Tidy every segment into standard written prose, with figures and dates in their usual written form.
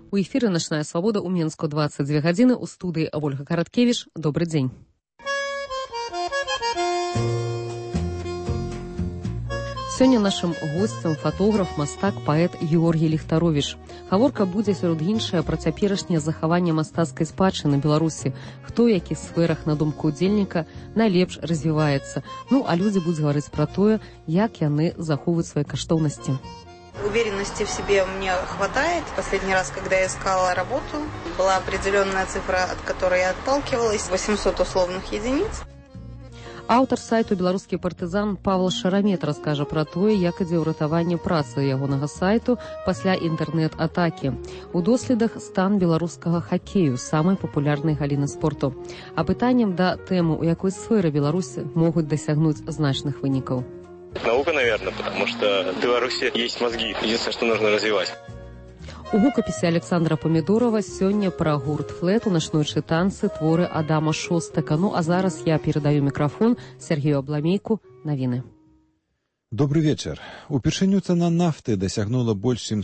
У эфіры «Начная свабода» ў Менску 22 гадзіны. У студыі Ольга Караткевіч. Добры дзень. Сёння нашым госцем фотограф, мастак, паэт Георгій Ліхтаровіч. Гаворка будзе сярод іншае пра цяперашняе захаванне мастацкай спадчыны Беларусі, хто ў якіх сферах, на думку удзельніка, найлепш развіваецца. Ну, а людзі будуць гаварыць пра тое, як яны захоўваюць свае каштоўнасці. Уверенности в себе мне хватает. Последний раз, когда я искала работу, была определенная цифра, от которой я отталкивалась, 800 условных единиц. Аўтар сайту «Беларускі партызан» Павел Шарамет раскажа пра тое, як ідзе ўратаванне працы ягонага сайту пасля інтэрнэт-атакі. У доследах стан беларускага хакею, самай папулярнай галіны спорту. А пытаннем да тэмы, у якой сферы беларусы могуць дасягнуць значных вынікаў. Наука, наверное, потому что в Беларуси есть мозги. Единственное, что нужно развивать. У гукапісе Александра Памідорова сёння пра гурт «Флэт» у начнойчы танцы творы Адама Шостака. Ну, а зараз я перадаю мікрафон Сергею Абламейку. Навіны. Добры вечар. Упершыню цана нафты дасягнула больш чым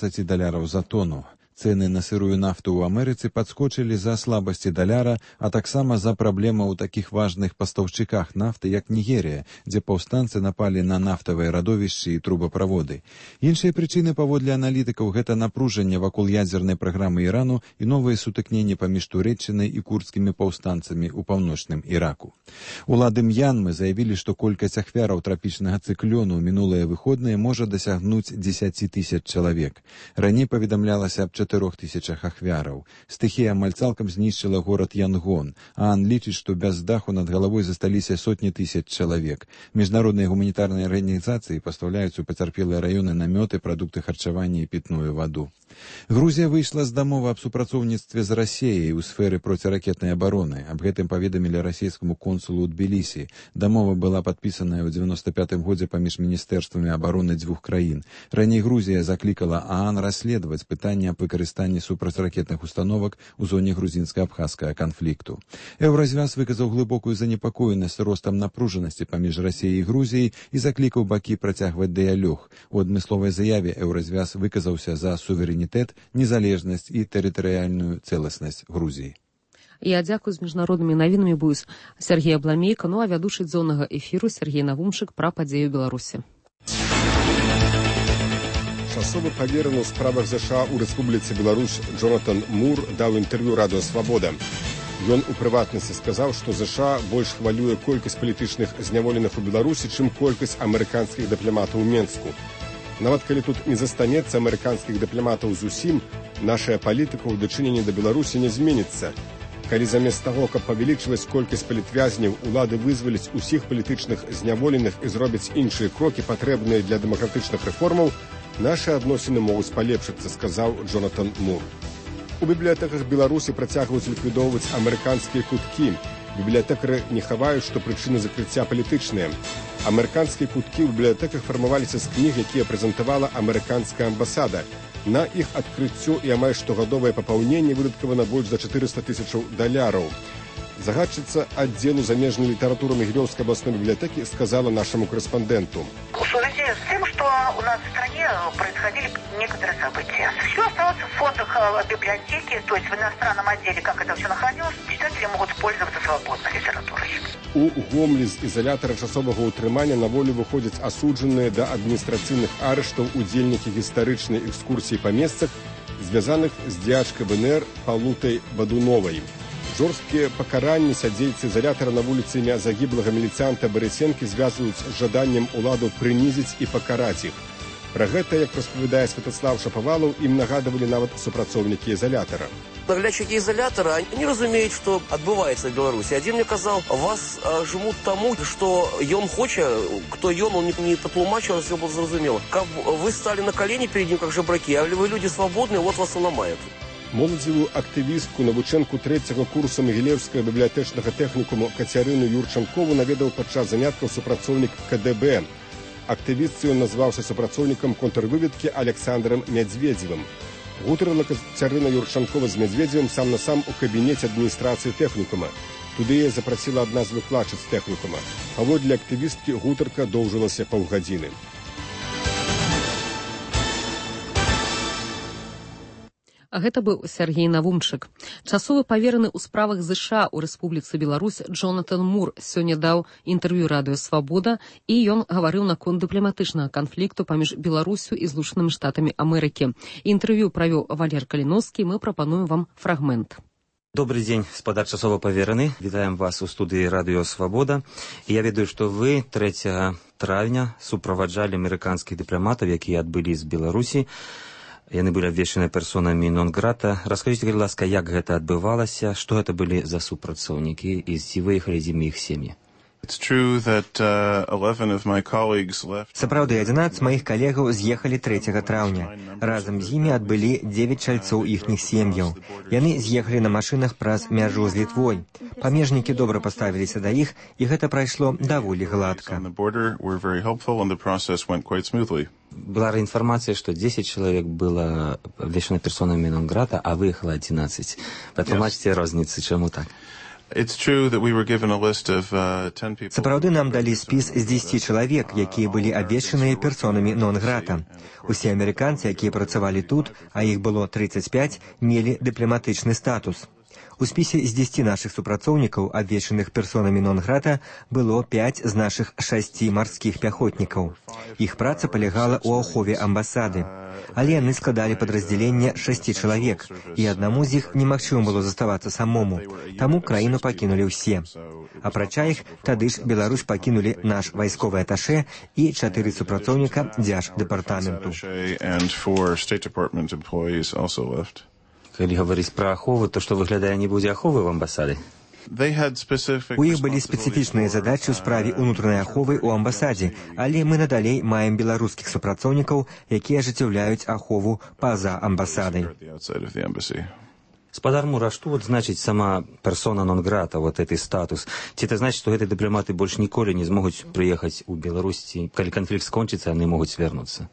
$120 за тону. Цэны на сырую нафту ў Амерыцы падскочылі за слабасці даляра, а таксама за праблема ў такіх важных пастаўшчыках нафты, як Нігерія, дзе паўстанцы напалі на нафтавыя радовішчы і трубаправоды. Іншыя прычыны, паводле аналітыкаў, гэта напружанне вакол ядзернай праграмы Ірану і новыя сутыкненні паміж Турэччынай і курдскімі паўстанцамі ў паўночным Іраку. Улады М'янмы заявілі, што колькасць ахвяраў трапічнага цыклёну ў мінулыя выходныя можа дасягнуць 10 000 чалавек. Раней паведамлялася аб 4000 ахвяраў. Стыхія амаль цалкам знішчыла горад Янгон, а АН лічыць, што без даху над галавой засталіся сотні тысяч чалавек. Міжнародныя гуманітарныя арганізацыі пастаўляюць у пацярпелыя раёны намёты, прадукты харчавання і пітную ваду. Грузія выйшла з дамовы аб супрацоўніцтве з Расіяй у сферы проціракетнай абароны. Аб гэтым паведамілі расійскаму консулу ў Тбілісі. Дамова была падпісаная ў 95-м годзе паміж міністэрствамі абароны дзвюх краін. Раней Грузія заклікала ААН расследаваць пытанне аб выкарыстанні супрацьракетных установак у зоне грузінска-абхазскага канфлікту. Еўразвяз выказаў глыбокую занепакоенасць ростам напружанасці паміж Расіяй і Грузіяй і заклікаў бакі працягваць дыялог. У адмысловай заяве Еўразвяз выказаўся за суверэнітэт, незалежнасць і тэрытарыяльную цэласнасць Грузіі. Я дзякую. З міжнароднымі навінамі будуць Сергей Абламейка, ну а вядучы дзённага эфіру Сергей Навумчык пра падзею Беларусі. Часовы павераны ў справах ЗША ў Рэспубліцы Беларусь Джонатан Мур даў інтэрв'ю Радыё Свабода. Ён у прыватнасці сказаў, што ЗША больш хвалюе колькасць палітычных зняволеных у Беларусі, чым колькасць амерыканскіх дыпламатаў у Менску. Нават калі тут не застанецца амерыканскіх дыпламатаў зусім, нашая палітыка ў дачыненні да Беларусі не зменіцца. Калі замест таго, каб павялічваць колькасць палітвязняў, улады вызваляць усіх палітычных зняволеных і зробяць іншыя крокі, патрэбныя для дэмакратычных рэформаў, нашы адносіны могуць палепшыцца, сказаў Джонатан Мур. У бібліятэках Беларусі працягваюць ліквідоўваць амерыканскія куткі. Бібліятэкары не хаваюць, што прычыны закрыцця палітычныя. Амерыканскія куткі ў бібліятэках фармаваліся з кніг, якія прэзентавала амерыканская амбасада. На іх адкрыццё і амаль штогадовае папаўненне выдаткавана больш за $400 000. Загадчыца аддзелу замежнай літаратуры Мігрёўскай абласной бібліятэкі сказала нашаму корэспандэнту. В связи с тем, что у нас в стране происходили некоторые события. Все осталось в фондах библиотеки, то есть в иностранном отделе, как это все находилось, читатели могут пользоваться свободной литературой. У Гомлі з ізалятара часовага ўтрымання на волю выходзяць асуджаныя да адміністрацыйных арыштаў удзельнікі гістарычнай экскурсіі па месцах, звязаных з дзеячкай БНР Палутай Бадуновай. Жорсткія пакаранні сядзельцы ізалятара на вуліцы імя загіблага міліцыянта Барысенкі звязваюць з жаданнем уладу прынізіць і пакараць іх. Пра гэта, як распавядае Святаслав Шапавалаў, ім нагадывалі нават супрацоўнікі ізалятара. Наглядчики изолятора, они разумеют, что отбывается в Беларуси. Один мне сказал, вас жмут тому, что ён хоче, кто ён, он не топлумачил, все было зразумело. Как вы стали на колени перед ним, как жебраки, а вы люди свободные, вот вас и ломают. Моладзевую актывістку, навучэнку 3-го курсу Магілеўскага бібліятэчнага тэхнікуму Кацярыну Юрчанкову наведаў падчас заняткаў супрацоўнік КДБ. Актывістцы ён назваўся супрацоўнікам контрвыведкі Александром Мядзведзевым. Гутарыла Кацярына Юрчанкова з Мядзведзевым сам на сам у кабінеце адміністрацыі тэхнікума. Туды яе запрасіла адна з выкладчыц тэхнікума. Паводле актывісткі гутарка доўжылася паўгадзіны. А гэта быў Сергей Навумчык. Часовы павераны ў справах ЗША ў Рэспубліцы Беларусь Джонатан Мур сёння даў інтэрв'ю радыё «Свабода», і ён гаварыў наконт дыпламатычнага канфлікту паміж Беларусю і Злучанымі Штатамі Амерыкі. Інтэрв'ю правёў Валер Каліновскі, мы прапануем вам фрагмент. Добрый день, спадар часова павераны. Вітаем вас у студыі радыё «Свабода». І я ведаю, што вы 3 травня суправаджалі амерыканскіх дыпламатаў, якія адбылі з Беларусі. Яны былі абвешчаны персонамі нон-грата. Раскажыце, калі ласка, як гэта адбывалася, што гэта былі за супрацоўнікі і ці выехалі з імі іх сем'і? Сапраўды, 11 маіх калегаў з'ехалі 3 траўня. Разам з імі адбылі 9 чальцоў іхніх сем'яў. Яны з'ехалі на машынах праз мяжу з Літвой. Памежнікі добра паставіліся да іх, і гэта прайшло даволі гладка. Была информация, что 10 человек было обвешано персонами нон-грата, а выехало 11. Патлумачце розніцы, чаму так? Сапраўды нам далі спіс з 10 чалавек, якія былі абвешчаныя персонамі нон-грата. Усе амерыканцы, якія працавалі тут, а іх было 35, мелі дыпламатычны статус. У спісе з 10 нашых супрацоўнікаў, абвешчаных персонамі нон-грата, было 5 з нашых 6 марскіх пяхотнікаў. Іх праца палягала ў ахове амбасады. Але яны складалі падраздзяленне 6 чалавек, і аднаму з іх немагчыма было заставацца самому. Таму краіну пакінулі ўсе. Апрача іх, тады ж Беларусь пакінулі наш вайсковы аташэ і 4 супрацоўніка дзярждэпартаменту. Калі гаварыць пра ахову, то што выглядае не будзе аховы ў амбасады? У іх былі спецыфічныя задачы ў справе ўнутранай аховы ў амбасадзе, але мы надалей маем беларускіх супрацоўнікаў, якія ажыццяўляюць ахову па-за амбасадай. Спадар Мур, а што значыць сама персона нон-грата, гэты статус? Ці это значыць, што гэтыя дыпламаты больш ніколі не змогуць прыехаць у Беларусь, калі канфлікт скончыцца, яны могуць вярнуцца?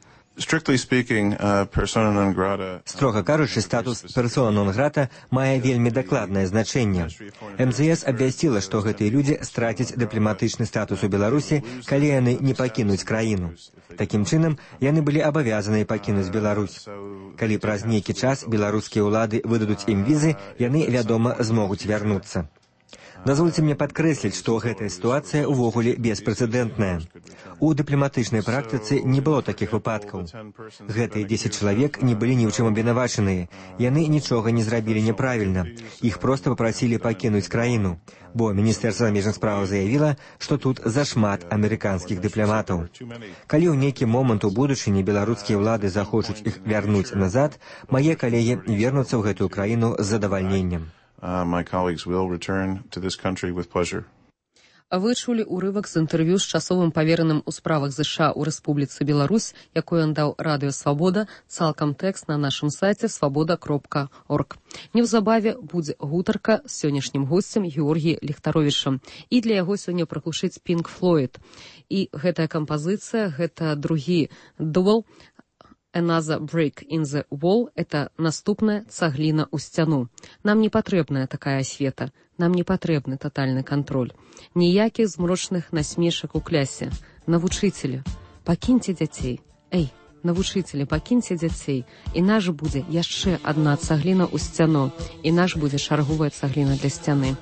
Строга кажучы, статус персона нон-грата мае вельмі дакладнае значэнне. МЗС абвясціла, што гэтыя людзі страцяць дыпламатычны статус у Беларусі, калі яны не пакінуць краіну. Такім чынам, яны былі абавязаныя пакінуць Беларусь. Калі праз нейкі час беларускія ўлады выдадуць ім візы, яны, вядома, змогуць вярнуцца. Дазвольце мне падкрэсліць, што гэтая сітуацыя ўвогуле беспрэцэдэнтная. У дыпламатычнай практыцы не было такіх выпадкаў. Гэтыя 10 чалавек не былі ні ў чым абвінавачаныя. Яны нічога не зрабілі няправільна. Іх проста папрасілі пакінуць краіну, бо Міністэрства замежных справаў заявіла, што тут зашмат амерыканскіх дыпламатаў. Калі ў нейкі момант у будучыні беларускія ўлады захочуць іх вярнуць назад, мае калегі вернуцца ў гэтую краіну з задавальненнем. My colleagues will return to this country with pleasure. Вы чулі ўрывак з інтэрв'ю з часовым павераным у справах ЗША ў Рэспубліцы Беларусь, якое ён даў радыё «Свабода», цалкам тэкст на нашым сайце свабода.орг. Неўзабаве будзе гутарка з сённяшнім госцем Георгій Ліхтаровічам. І для яго сёння праглушыць Pink Floyd. І гэтая кампазіцыя, гэта другі дуэл «Another Brick in the Wall» — это наступная цагліна ў сцяну. Нам не патрэбная такая асвета, нам не патрэбны татальны кантроль. Ніякіх змрочных насмешак у клясе. Навучыцелі, пакіньце дзяцей. Эй, навучыцелі, пакіньце дзяцей. І наш будзе яшчэ адна цагліна ў сцяну. І наш будзе шарговая цагліна для сцяны.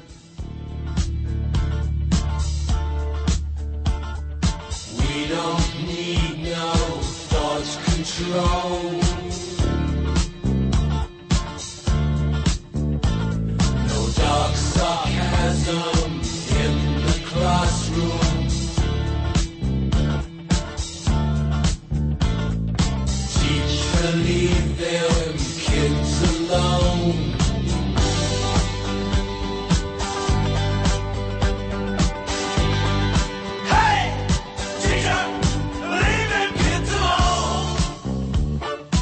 We don't need no thoughts control. No dark sarcasm in the classroom. Teacher, leave them kids alone. Hey, teacher, leave them kids alone.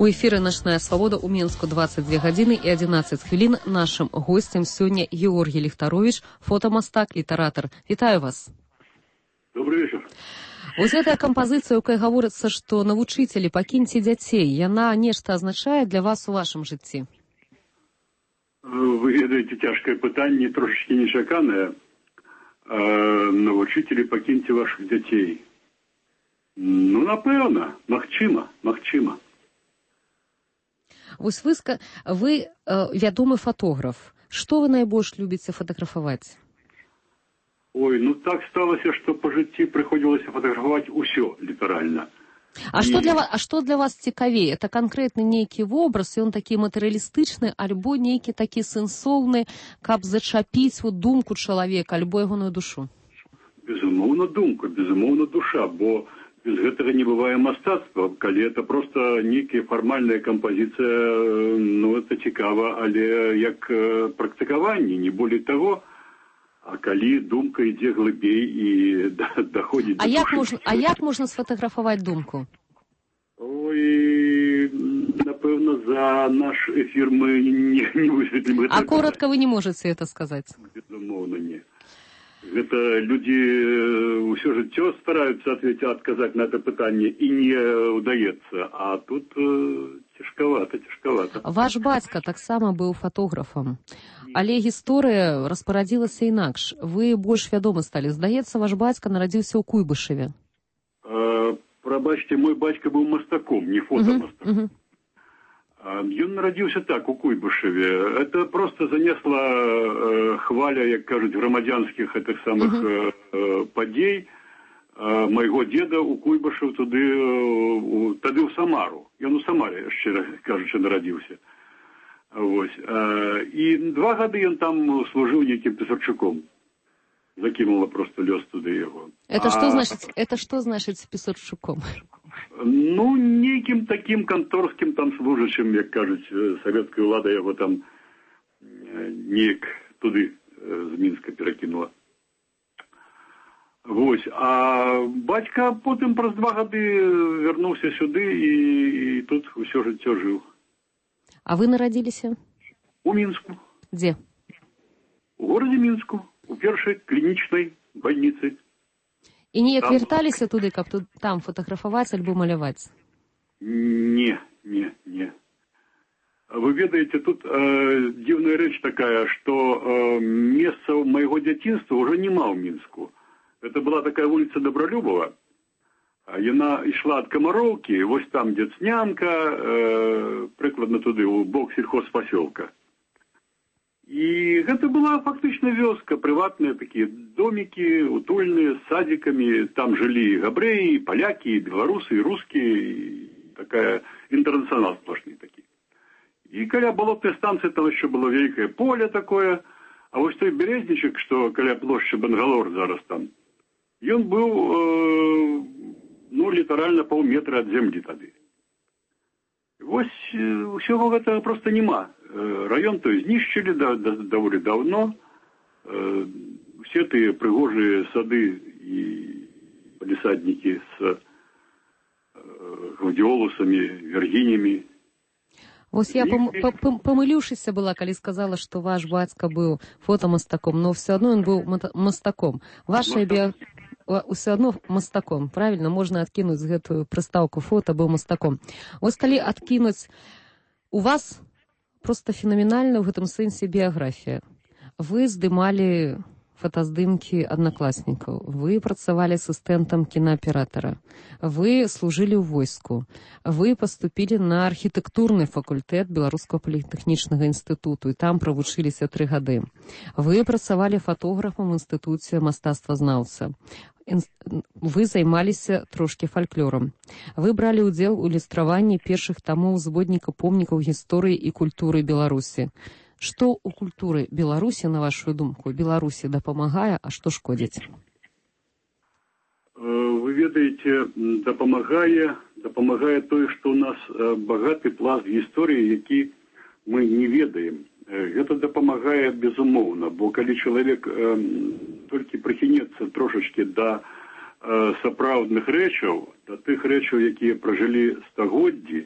У эфіры «Начная свабода» у Мінску 22 гадзіны і 11 хвілін. Нашым госцем сёння Георгий Ліхтарович, фотамастак, літаратар. Вітаю вас. Добрый вечер. Вось гэтая кампазіцыя, у якой гаворыцца, што навучыцелі пакіньце дзяцей, яна нешта азначае для вас у вашым жыцці? Вы ведаеце, цяжкае пытанне, трошечки нечаканае. Навучыцелі пакіньце вашых дзяцей. Ну, напэўна, магчыма. Вось вы вядомы фотограф. Што вы найбольш любіце фатаграфаваць? Ой, ну так сталася, што па жыцці прыходзілася фатаграфаваць усё, літаральна. А што для вас цікавей? Это канкрэтны нейкі вобраз, ён такі матэрыялістычны, альбо нейкі такі сэнсоўны, каб зачапіць думку чалавека, альбо ягоную душу? Безумоўна, думка, безумоўна, душа, бо без гэтага не бывае мастацтва. Калі это проста нейкая фармальная кампазіцыя, ну, это цікава, але як практыкаванне, не болей таго. А калі думка ідзе глыбей і даходзіць до души... А як можна сфотаграфаваць думку? Ой, напэўна, за наш эфір мы не высветлім. А коротко вы не можете это сказаць? Безумоўна, не. Гэта людзі ўсё жыццё стараюцца адказаць на это пытанне і не ўдаецца. А тут цяжкавата. Ваш бацька таксама быў фотографам. Але гісторыя распарадзілася інакш. Вы больш вядомы сталі. Здаецца, ваш бацька нарадзіўся ў Куйбышеве. Прабачце, мой бацька быў мастаком, не фотамастаком. Ён нарадзіўся так, у Куйбышеве. Это просто занесла хваля, як кажуць, грамадзянскіх гэтых самых падзей майго деда у Куйбышев тады ў Самару. Ён у Самаре, шчыра кажучы, нарадзіўся. Вось. І 2 гады ён там служыў нейкім пісарчуком. Закінула просто лёс туды яго. Это што значыць пісарчуком? Ну, нейкім такім канторскім там служачым, як кажуць, савецкая ўлада яго там неяк туды з Мінска перакінула. Вось. А бацька потым праз 2 гады вярнуўся сюды і тут усё жыццё жыў. А вы нарадзіліся? У Мінску. Дзе? У горадзе Мінску, у першай клінічнай бальніцы. І неяк вярталіся туды, каб там фотаграфаваць альбо маляваць? Не. Вы ведаеце, тут дзіўная рэч такая, што месцаў майго дзяцінства ўжо няма ў Мінску. Это была такая вуліца Добролюбова. Яна ішла ад Камароўкі, вось там, дзе Цнянка, прыкладна туды, у бок сельхозпасёлка. І гэта была фактычна вёска, прыватныя такія домікі, утульныя, з садзікамі. Там жылі габрэі, палякі, беларусы, рускія, такая інтэрнацыянал сплошны такі. І каля болотнай станцыі там яшчэ было вялікае поле такое, а вось той березнічак, што каля плошчы Бангалор зараз там, ён быў, ну, літаральна паўметра ад зямлі тады. Вось усього гэтага проста няма. Раён той знішчылі даволі даўно. Усе тыя прыгожыя сады і палісаднікі з гладіолусамі, вергінямі. Вось я памыліўшыся была, калі сказала, што ваш бацька быў фотамастаком, но ўсё адно ён быў мастаком. Усё адно мастаком, правільна? Можна адкінуць гэтую прыстаўку фота, быў мастаком. Вось калі адкінуць, у вас просто фенаменальна ў гэтым сэнсе біяграфія. Вы здымалі фотаздымкі аднакласнікаў, вы працавалі асістэнтам кінааператара, вы служылі ў войску, вы паступілі на архітэктурны факультэт Беларускага політэхнічнага інстытуту і там правучыліся 3 гады. Вы працавалі фотографам у інстытуце мастацтвазнаўца. Вы займаліся трошкі фальклорам. Вы бралі ўдзел у ілюстраванні першых тамоў зборніка помнікаў гісторыі і культуры Беларусі. Што ў культуры Беларусі, на вашу думку, Беларусі дапамагае, а што шкодзіць? Вы ведаеце, дапамагае тое, што ў нас багаты пласт гісторыі, які мы не ведаем. Гэта дапамагае безумоўна, бо калі чалавек толькі прыхінецца трошачкі да сапраўдных рэчаў, да тых рэчаў, якія пражылі стагоддзі,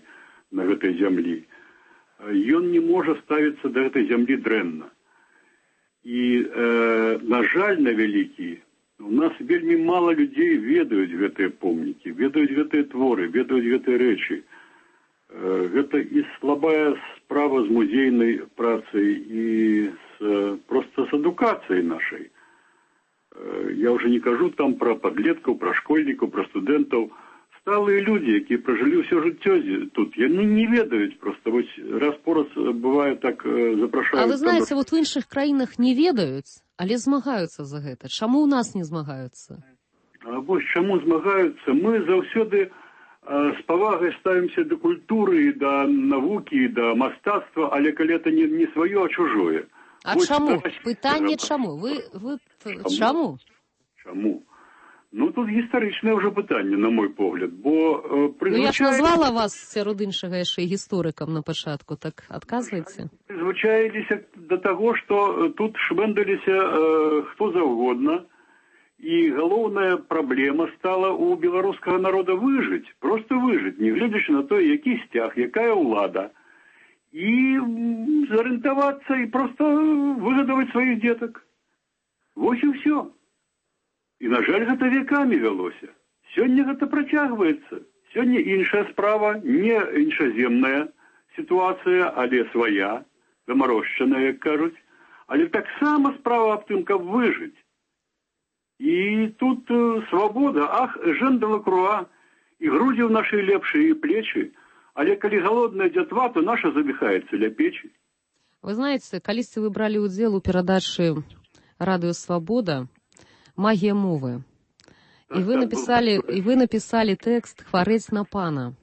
на гэтай зямлі, ён не можа ставіцца да гэтай зямлі дрэнна. І, на жаль, на вялікі, у нас вельмі мала людзей ведаюць гэтыя помнікі, ведаюць гэтыя творы, ведаюць гэтыя рэчы. Гэта і слабая справа з музейнай працай, і проста з адукацыяй нашай. Я ўжо не кажу там пра падлеткаў, пра школьнікаў, пра студэнтаў. Сталыя людзі, якія пражылі ўсё жыццё тут, яны не ведаюць проста. Вось раз-пораз бывае так запрашаюць. А вы знаеце, вот в іншых краінах не ведаюць, але змагаюцца за гэта. Чаму ў нас не змагаюцца? А вось чаму змагаюцца? Мы заўсёды з павагай ставімся да культуры, да навукі, да мастацтва, але калі это не сваё, а чужое. А вось чаму? Пытанне чаму? Вы чаму? Чаму? Ну, тут гістарычнае ўжо пытанне, на мой погляд, бо я ж назвала вас сярод іншага яшчэ гісторыкам на пачатку, так адказвайце. Прызвычаіліся да таго, што тут швэндаліся хто заўгодна, і галоўная праблема стала у беларускага народа выжыць, проста выжыць, не гледзячы на тое, які сцяг, якая ўлада, і зарыентавацца і проста выгадаваць сваіх дзетак. Вось і ўсё. І, на жаль, гэта векамі вялося. Сёння гэта працягваецца. Сёння іншая справа, не іншаземная сітуацыя, але свая, замарожчаная, як кажуць. Але таксама справа аб тым, каб выжыць. І тут свабода, ах, Жан де Лакруа, і грудзі ў нашай лепшыя, і плечы, але калі галодная дзятва, то наша забіхаецца ля печі. Вы знаеце, калісьці вы бралі ўдзел у перадачы «Радыё Свабода» «Магія мовы». І вы напісалі тэкст «Хварэць на пана».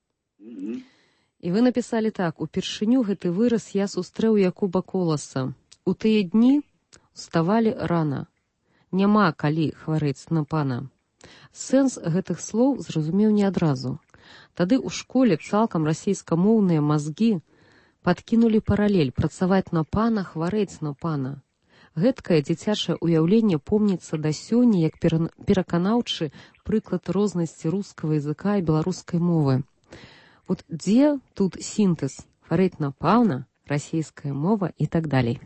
І вы напісалі так: «Упершыню гэты выраз я сустрэў Якуба Коласа. У тыя дні уставалі рана. Няма калі хварэць на пана». Сэнс гэтых слоў зразумеў не адразу. Тады ў школе цалкам расійскамоўныя мазгі падкінулі паралель працаваць на пана, хварэць на пана. Гэткае дзіцячае ўяўленне помніцца да сёння як пераканаўчы прыклад рознасці рускага языка і беларускай мовы. Вот дзе тут сінтэз? Хварэць на пана, расійская мова і так далей.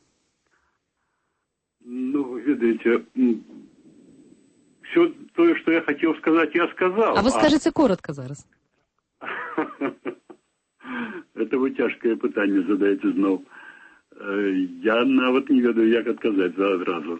Ну, вы ведаеце, все тое, што я хацеў сказаць, я сказаў. А вы скажыце коротка зараз. Это вы цяжкае пытанне задаеце зноў. Я нават не ведаю, як адказаць адразу.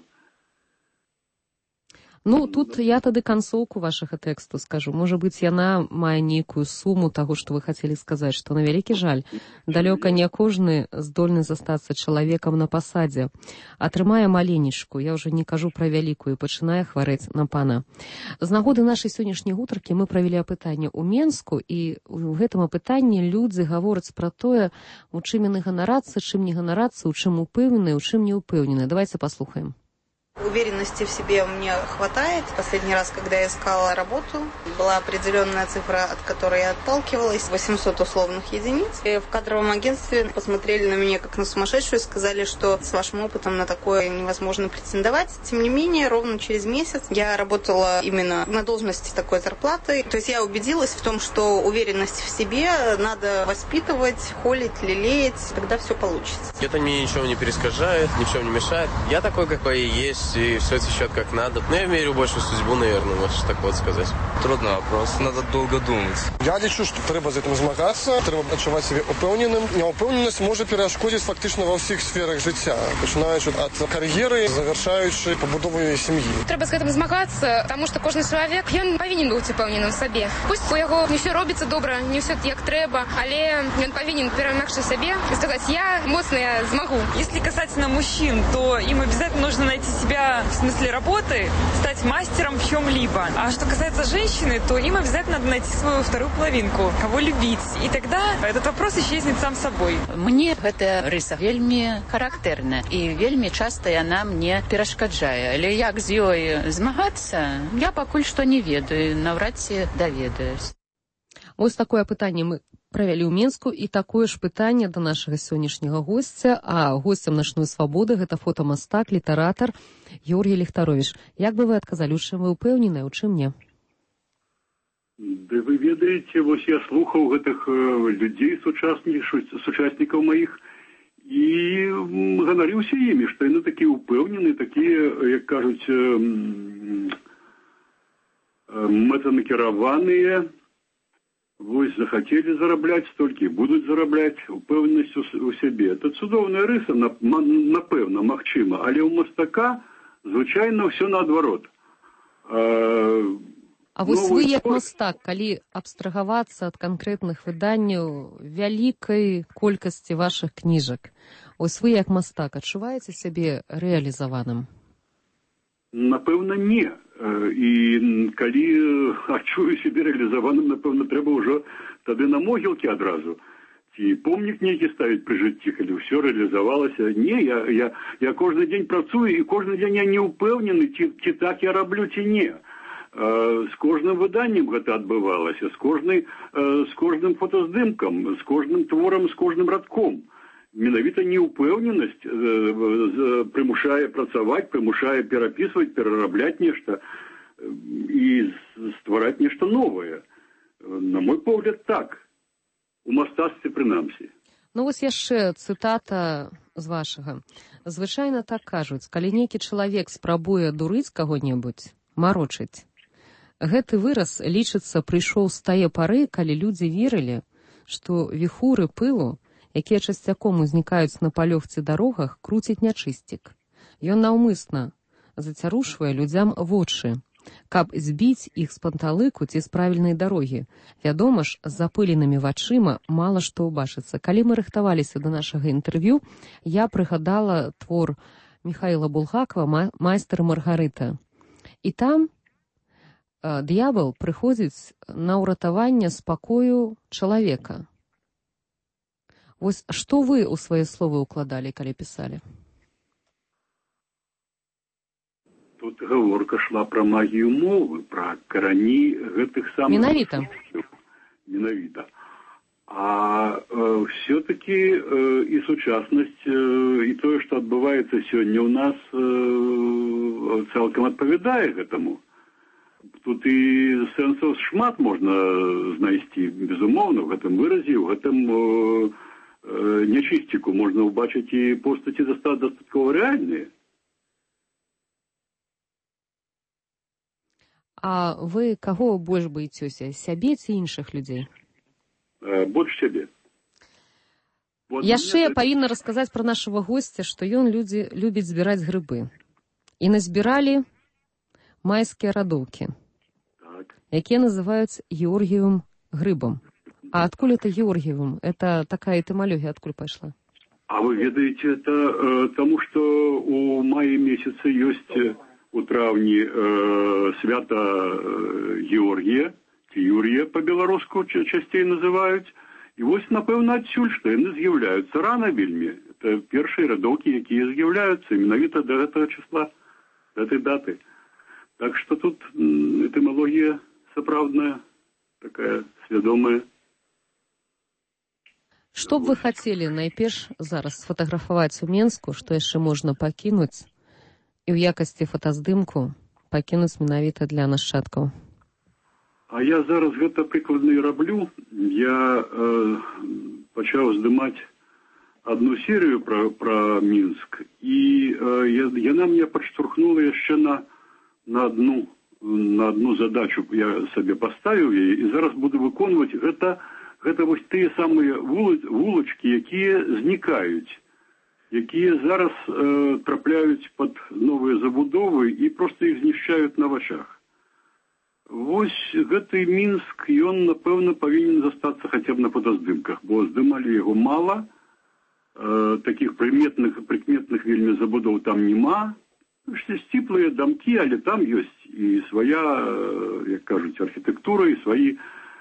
Ну, тут я тады канцоўку вашага тэксту скажу. Можа быць, яна мае нейкую суму таго, што вы хацелі сказаць, што на вялікі жаль, далёка не кожны здольны застацца чалавекам на пасадзе. Атрымае маленечку, я ўжо не кажу пра вялікую, пачынае хварэць на пана. З нагоды нашай сённяшняй гутаркі мы правялі апытанне ў Менску, і ў гэтым апытанні людзі гавораць пра тое, у чым яны ганарацца, чым не ганарацца, у чым упэўнены, у чым не упэўнены. Давайте паслухаем. Уверенности в себе мне хватает. Последний раз, когда я искала работу, была определенная цифра, от которой я отталкивалась, 800 условных единиц. И в кадровом агентстве посмотрели на меня как на сумасшедшую и сказали, что с вашим опытом на такое невозможно претендовать. Тем не менее, ровно через месяц я работала именно на должности такой зарплаты. То есть я убедилась в том, что уверенность в себе надо воспитывать, холить, лелеять, тогда все получится. Это мне ничего не перескажает, ни в чем не мешает. Я такой, какой и есть. И все течет как надо. Но я верю больше в судьбу, наверное, можно так вот сказать. Трудный вопрос, надо долго думать. Я лічу, що треба з цим змагатися, треба відчувати себе упевненим. Неупевненість може перешкодити фактично во всіх сферах життя, починаючи від кар'єри, завершаючи побудовою сім'ї. Треба з цим змагатися, тому що кожен чоловік, він повинен бути упевненим в собі. Пусть у його не все робиться добре, не все як треба, але він повинен перемагати себе і сказати, я моцно, я змогу. Если касательно мужчин, то им обязательно нужно найти себя в смысле работы, стать мастером в чем-либо. А что касается женщины, то им обязательно надо найти свою вторую половинку, кого любить. И тогда этот вопрос исчезнет сам собой. Мне эта рыса вельми характерна. И вельми часто она мне перешкаджае. Але як з ёй змагацца, я пакуль што не ведаю, наўрад ці даведаюсь. Ось такое пытанне мы правялі ў Менску, і такое ж пытанне да нашага сённяшняга госця, а госцем «Начной свабоды» гэта фотамастак, літаратар Георгій Ліхтаровіч. Як бы вы адказалі, у чым вы ўпэўненыя, у чым не? Да вы ведаеце, вось я слухаў гэтых людзей, сучаснікаў маіх, і ганарыўся імі, што яны такія ўпэўненыя, такія, як кажуць, мэтанакіраваныя, вось захацелі зарабляць столькі, будуць зарабляць, упэўненасць у сябе. Это цудоўная рыса, напэўна, магчыма, але ў мастака звычайна ўсё наадварот. А вось вы, як мастак, калі абстрагавацца ад канкрэтных выданняў вялікай колькасці вашых кніжак, ось вы, як мастак, адчуваеце сябе рэалізаваным? Напэўна, не. І калі адчую сябе рэалізаваным, напэўна, трэба ўжо тады на могілкі адразу. Ці помнік нейкі ставіць пры жыцці, калі ўсё рэалізавалася. Не, я кожны дзень працую, і кожны дзень я не ўпэўнены, ці так я раблю, ці не. З кожным выданнем гэта адбывалася, з кожным фотаздымкам, з кожным творам, з кожным радком. Менавіта неўпэўненасць прымушае працаваць, прымушае перапісваць, перарабляць нешта і ствараць нешта новае. На мой погляд, так. У мастацтве прынамсі. Ну вось яшчэ цытата з вашага. Звычайна так кажуць, калі нейкі чалавек спрабуе дурыць каго-небудзь, марочыць. Гэты выраз, лічыцца, прыйшоў з тае пары, калі людзі верылі, што віхуры пылу, якія часцяком узнікаюць на палёгці дарогах, круціць нячысцік. Ён наўмысна зацярушвае людзям вочы, каб збіць іх з панталыку ці з правільнай дарогі. Вядома ж, з запыленымі вачыма мала што ўбачыцца. Калі мы рыхтаваліся да нашага інтэрв'ю, я прыгадала твор Міхаіла Булгакова «Майстар і Маргарыта». І там д'ябал прыходзіць на ўратаванне спакою чалавека. Вось што вы ў свае словы ўкладалі, калі пісалі? Тут гаворка шла пра магію мовы, пра карані гэтых самых... Менавіта. Менавіта. А все-таки і сучаснасць, і тое, што адбываецца сёння ў нас, цалкам адпавядае гэтаму. Тут і сэнсаў шмат можна знайсці, безумоўна, в гэтым выразе, в гэтым нячысціку можна ўбачыць і постаці дастаткова рэальныя. А вы каго больш баіцёся, сябе ці іншых людзей? Больш сябе. Яшчэ я павінна расказаць пра нашага госця, што ён любіць збіраць грыбы. І назбіралі майскія радоўкі, якія называюць георгіевым грыбам. А адкуль это георгіевым? Это такая этымалогія адкуль пайшла? А вы ведаеце, это тому, што у маі месяцы ёсць у траўні свята Георгія, ці Юрія па-беларуску часцей называюць. І вось, напэўна, адсюль, што яны з'яўляюцца рана вельмі. Это першыя радоўкі, якія з'яўляюцца менавіта да гэтага числа, да гэтай даты. Так што тут этымалогія сапраўдная, такая свядомая. Што б вы хацелі найперш зараз сфотаграфаваць у Менску, што яшчэ можна пакінуць, і ў якасці фотаздымку пакінуць менавіта для нашчадкаў? А я зараз гэта прыкладна і раблю. Я пачаў здымаць одну серію пра Мінск, і яна мне падштурхнула яшчэ на одну задачу. Я сабе паставіў яе, і зараз буду выконваць. Гэта вось тыя самыя вулачкі, якія знікаюць, якія зараз трапляюць пад новыя забудовы і проста іх знішчаюць на вачах. Вось гэты Мінск, ён, напэўна, павінен застацца хаця б на фотаздымках, бо здымалі яго мала, такіх прыкметных вельмі забудоў там няма. Сціплыя дамкі, але там ёсць і свая, як кажуць, архітэктура, і сваі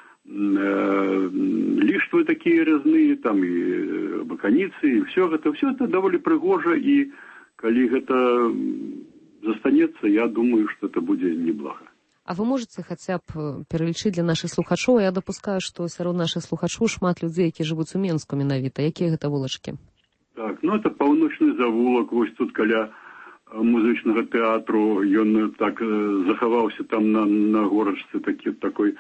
ліштвы такія разныя, там і баканіцы, і все это даволі прыгожа, і калі гэта застанецца, я думаю, што это будзе неблага. А вы можаце хаця б пералічыць для нашых слухачоў? Я дапускаю, што сярод нашых слухачоў шмат людзей, якія жывуць у Менску менавіта. Якія гэта вулачкі? Так, это паўночны завулак, вось тут каля музычнага тэатру, ён так захаваўся там на горачцы такой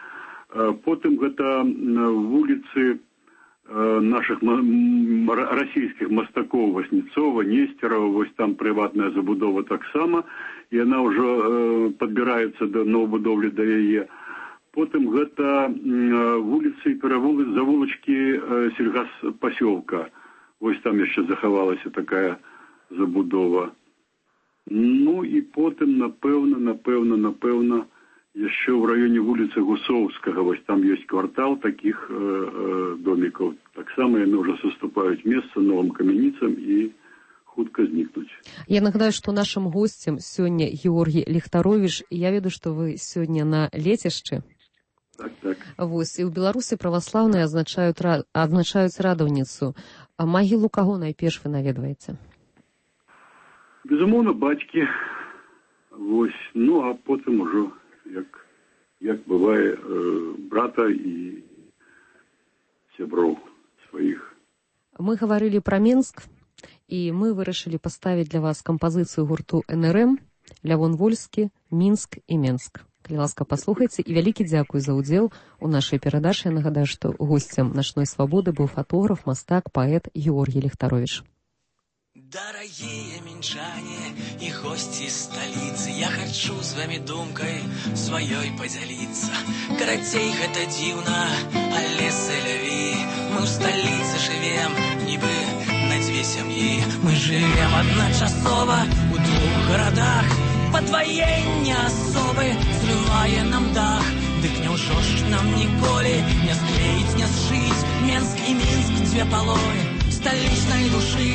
Потым гэта вуліцы наших расійскіх мастакоў Васнецова, Нестерова, вось там прыватная забудова таксама, і яна ўжо падбіраецца да новабудоўлі да яе. Потым гэта вуліцы і завулачкі сельгаспасёлка. Вось там яшчэ захавалася такая забудова. Ну і потым, напэўна, яшчэ ў раёне вуліцы Гусоўскага, вось там ёсць квартал такіх домікаў. Таксама яны ўжо саступаюць месца новым камяніцам і хутка знікнуць. Я нагадаю, што нашым госцем сёння Георгій Ліхтаровіч. Я ведаю, што вы сёння на лецішчы. Так. Вось, і ў Беларусі праваслаўныя адзначаюць радаўніцу. А магілу каго найперш вы наведваеце? Безумоўна, бацькі. Вось, ну а потым ужо як бывае, брата і сяброў сваіх. Мы гаварылі пра Мінск, і мы вырашылі паставіць для вас кампазіцыю гурту НРМ, Лявон Вольскі, Мінск і Менск. Калі ласка, паслухайце, і вялікі дзякуй за ўдзел у нашай перадачы. Я нагадаю, што госцем «Начной свабоды» быў фотограф, мастак, паэт Георгій Ліхтаровіч. Дорогие минчане и гости столицы, я хочу с вами думкой своей поделиться. Карацей, гэта дзіўна, але сэляві. Мы ў столице живем, нібы на две сям'і. Мы живем одночасова у двух городах. Подвоение особы зрывае нам дах. Дык няўжо ж нам ніколі не склеіць, не сшыць Менск і Мінск, дзве паловы сталічнай душы.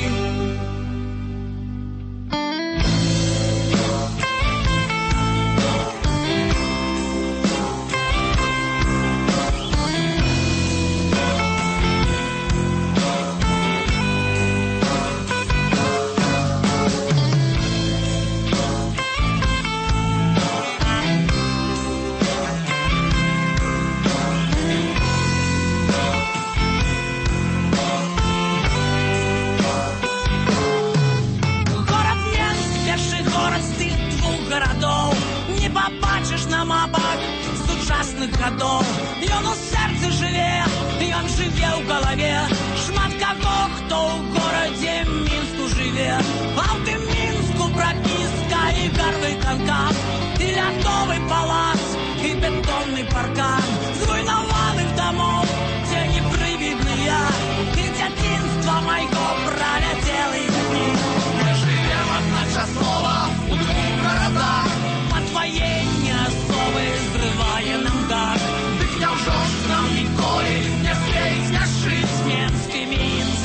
Ён у сэрцы жыве, ён жыве ў галаве. Шмат каго, хто ў горадзе Мінску жыве. А ў тым Мінску прапіска і гарвы канкан, і лядовы палац, і бетонны паркан зруйнаваных дамоў, дзе непрывідныя, і дзяцінства майго праляцелы дні. Мы жывем адначасова у двух гарадах. Падваенне асобы зрывае нам дах. Няўжо ж нам ніколі не склеіць, не сшыць Менск і Мінск.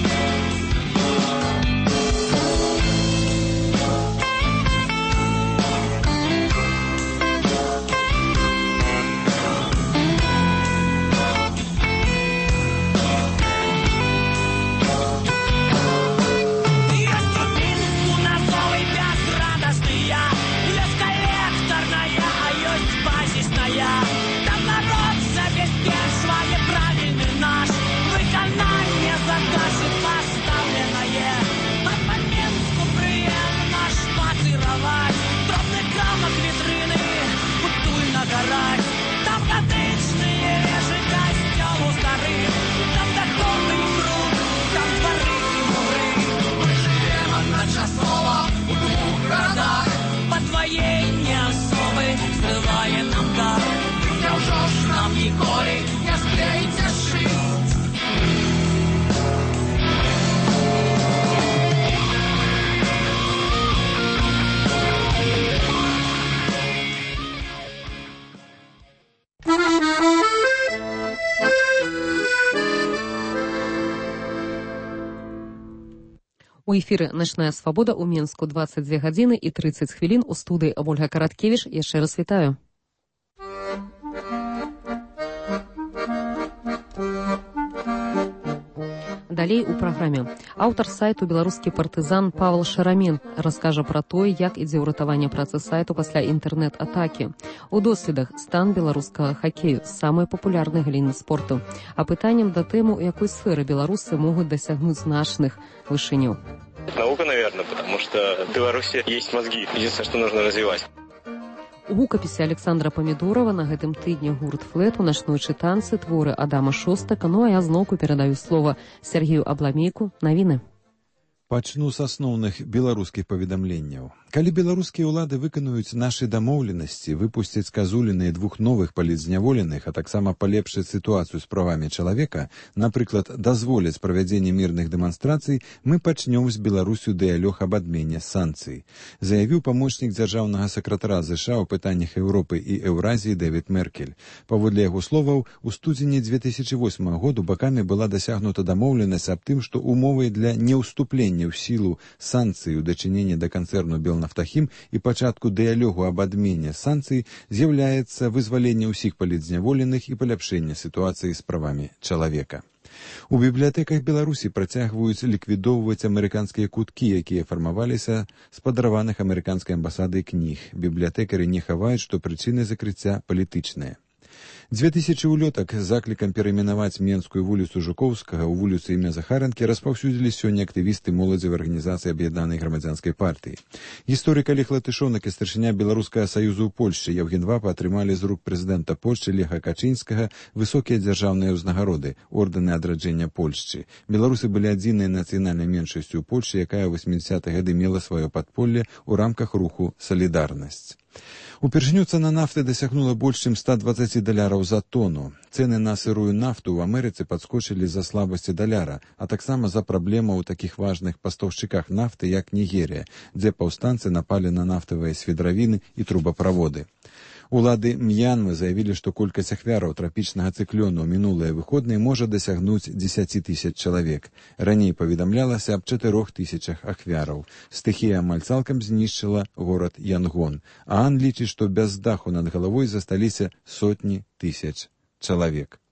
Ёсць у Мінску назовы бязрадасная, ёсць калектарная, а ёсць базісная. Забеспечвае правільны наш выкананне задачы пастаўленае. А па Мінску прыемна шпацыраваць, дробны камак вітрыны утульна гараць. Там гатычныя вежы касцёлу старых, там дахоўны круг, там двары і муры. Мы жывем адначасова у двух гарадах. Падваенне асобы зрывае нам дах. Няўжо ж нам ніколі не склеіць, не сшыць. У эфіры «Начная свабода» у Менску 22 гадзіны і 30 хвілін. У студыі Ольга Караткевіч. Яшчэ раз вітаю. Далей у праграме. Аўтар сайту «Беларускі партызан» Павел Шарамін раскажа пра тое, як ідзе ўратаванне працы сайту пасля інтэрнэт-атакі. У доследах стан беларускага хакею, самай папулярнай галіны спорту. А пытаннем да тэмы, у якой сферы беларусы могуць дасягнуць значных вышыняў. Наука, наверное, потому что в Беларуси есть мозги. Единственное, что нужно развивать. У гукапісе Александра Памідорова на гэтым тыдні гурт «Флэт» у начной чытанцы творы Адама Шостака. Ну а я зноўку перадаю слова Сергею Абламейку. Навіны. Пачну з асноўных беларускіх паведамленняў. Калі беларускія ўлады выканаюць нашы дамоўленасці, выпусцяць казуліны двух новых палітзняволеных, а таксама палепшаць сітуацыю з правамі чалавека, напрыклад, дазволяць правядзенне мірных дэманстрацый, мы пачнём з Беларусю дыялог аб адмене санкцый, заявіў памочнік дзяржаўнага сакратара ЗША ў пытаннях Еўропы і Еўразіі Дэвід Меркель. Паводле яго словаў, у студзені 2008 году бакамі была дасягнута дамоўленасць аб тым, што умовай для неўступлення ў сілу санкцый у дачыненні да канцэрну «Белнафтахім» і пачатку дыялогу аб адмене санкцый з'яўляецца вызваленне ўсіх палітзняволеных і паляпшэнне сітуацыі з правамі чалавека. У бібліятэках Беларусі працягваюць ліквідоўваць амерыканскія куткі, якія фармаваліся з падараваных амерыканскай амбасадай кніг. Бібліятэкары не хаваюць, што прычыны закрыцця палітычныя. 2000 улётак з заклікам перайменаваць Менскую вуліцу Жукоўскага ў вуліцу імя Захаранкі распаўсюдзілі сёння актывісты моладзевай арганізацыі Аб'яднанай грамадзянскай партыі. Гісторык Алег Латышонак і старшыня Беларускага саюзу ў Польшчы Евген Вапа атрымалі з рук прэзідэнта Польшчы Леха Качынскага высокія дзяржаўныя ўзнагароды, ордэны адраджэння Польшчы. Беларусы былі адзінай нацыянальнай меншасцю ў Польшчы, якая ў 80-х гады мела сваё падполле ў рамках руху «Салідарнасць». Упершыню цана нафты дасягнула больш чым $120 за тону. Цэны на сырую нафту ў Амерыцы падскочылі з-за слабасці даляра, а таксама за праблемаў у такіх важных пастаўшчыках нафты, як Нігерія, дзе паўстанцы напалі на нафтавыя свідравіны і трубаправоды. Улады М'янмы заявілі, што колькасць ахвяраў трапічнага цыклёну ў мінулыя выходныя можа дасягнуць 10 000 чалавек. Раней паведамлялася аб 4000 ахвяраў. Стыхія амаль цалкам знішчыла горад Янгон. Аан лічыць, што без даху над галавой засталіся сотні тысяч чалавек.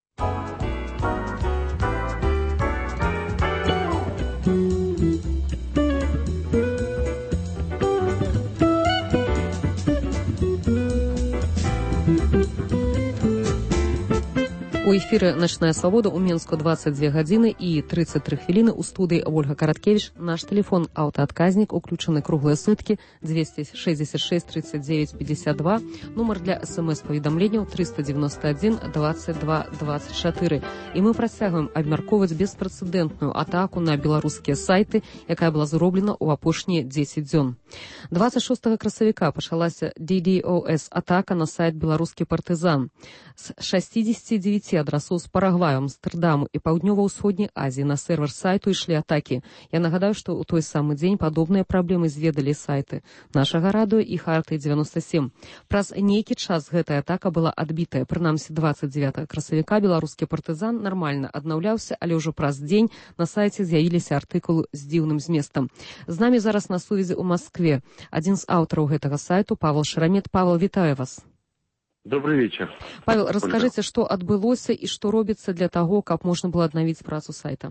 У эфіры «Начная свабода» у Менску 22 гадзіны і 33 хвіліны. У студыі Ольга Караткевіч. Наш тэлефон аўтаадказнік уключаны круглыя суткі 266 39 52. Нумар для СМС-паведамленняў 391 22 24. І мы працягваем абмяркоўваць беспрэцэдэнтную атаку на беларускія сайты, якая была зроблена ў апошнія 10 дзён. 26 красавіка пачалася DDoS-атака на сайт «Беларускі партызан». З 69 адрасоў з Парагваю, Амстэрдаму і Паўднёва-ўсходняй Азіі на сервер сайту ішлі атакі. Я нагадаю, што ў той самы дзень падобныя праблемы зведалі сайты нашага радыё і Харты-97. Праз нейкі час гэтая атака была адбітая. Прынамсі 29 красавіка беларускі партызан нармальна аднаўляўся, але ўжо праз дзень на сайце з'явіліся артыкулы з дзіўным зместам. З намі зараз на сувязі ў Маскве адзін з аўтараў гэтага сайту Павел Шарамет. Павел, вітаю вас. Добрый вечер. Павел, расскажите, что отбылося и что робится для того, как можно было обновить працу сайта.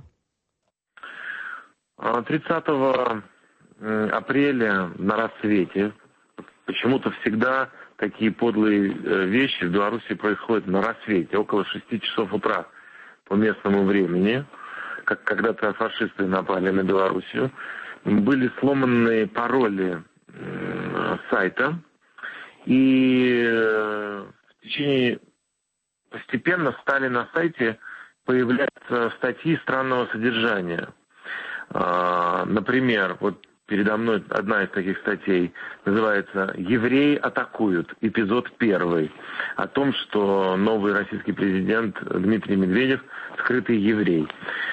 30 апреля на рассвете, почему-то всегда такие подлые вещи в Беларуси происходят на рассвете, около 6 часов утра по местному времени, как когда-то фашисты напали на Белоруссию, были сломаны пароли сайта. И в течение постепенно стали на сайте появляться статьи странного содержания. Например, вот передо мной одна из таких статей называется «Евреи атакуют. Эпизод 1». О том, что новый российский президент Дмитрий Медведев – скрытый еврей.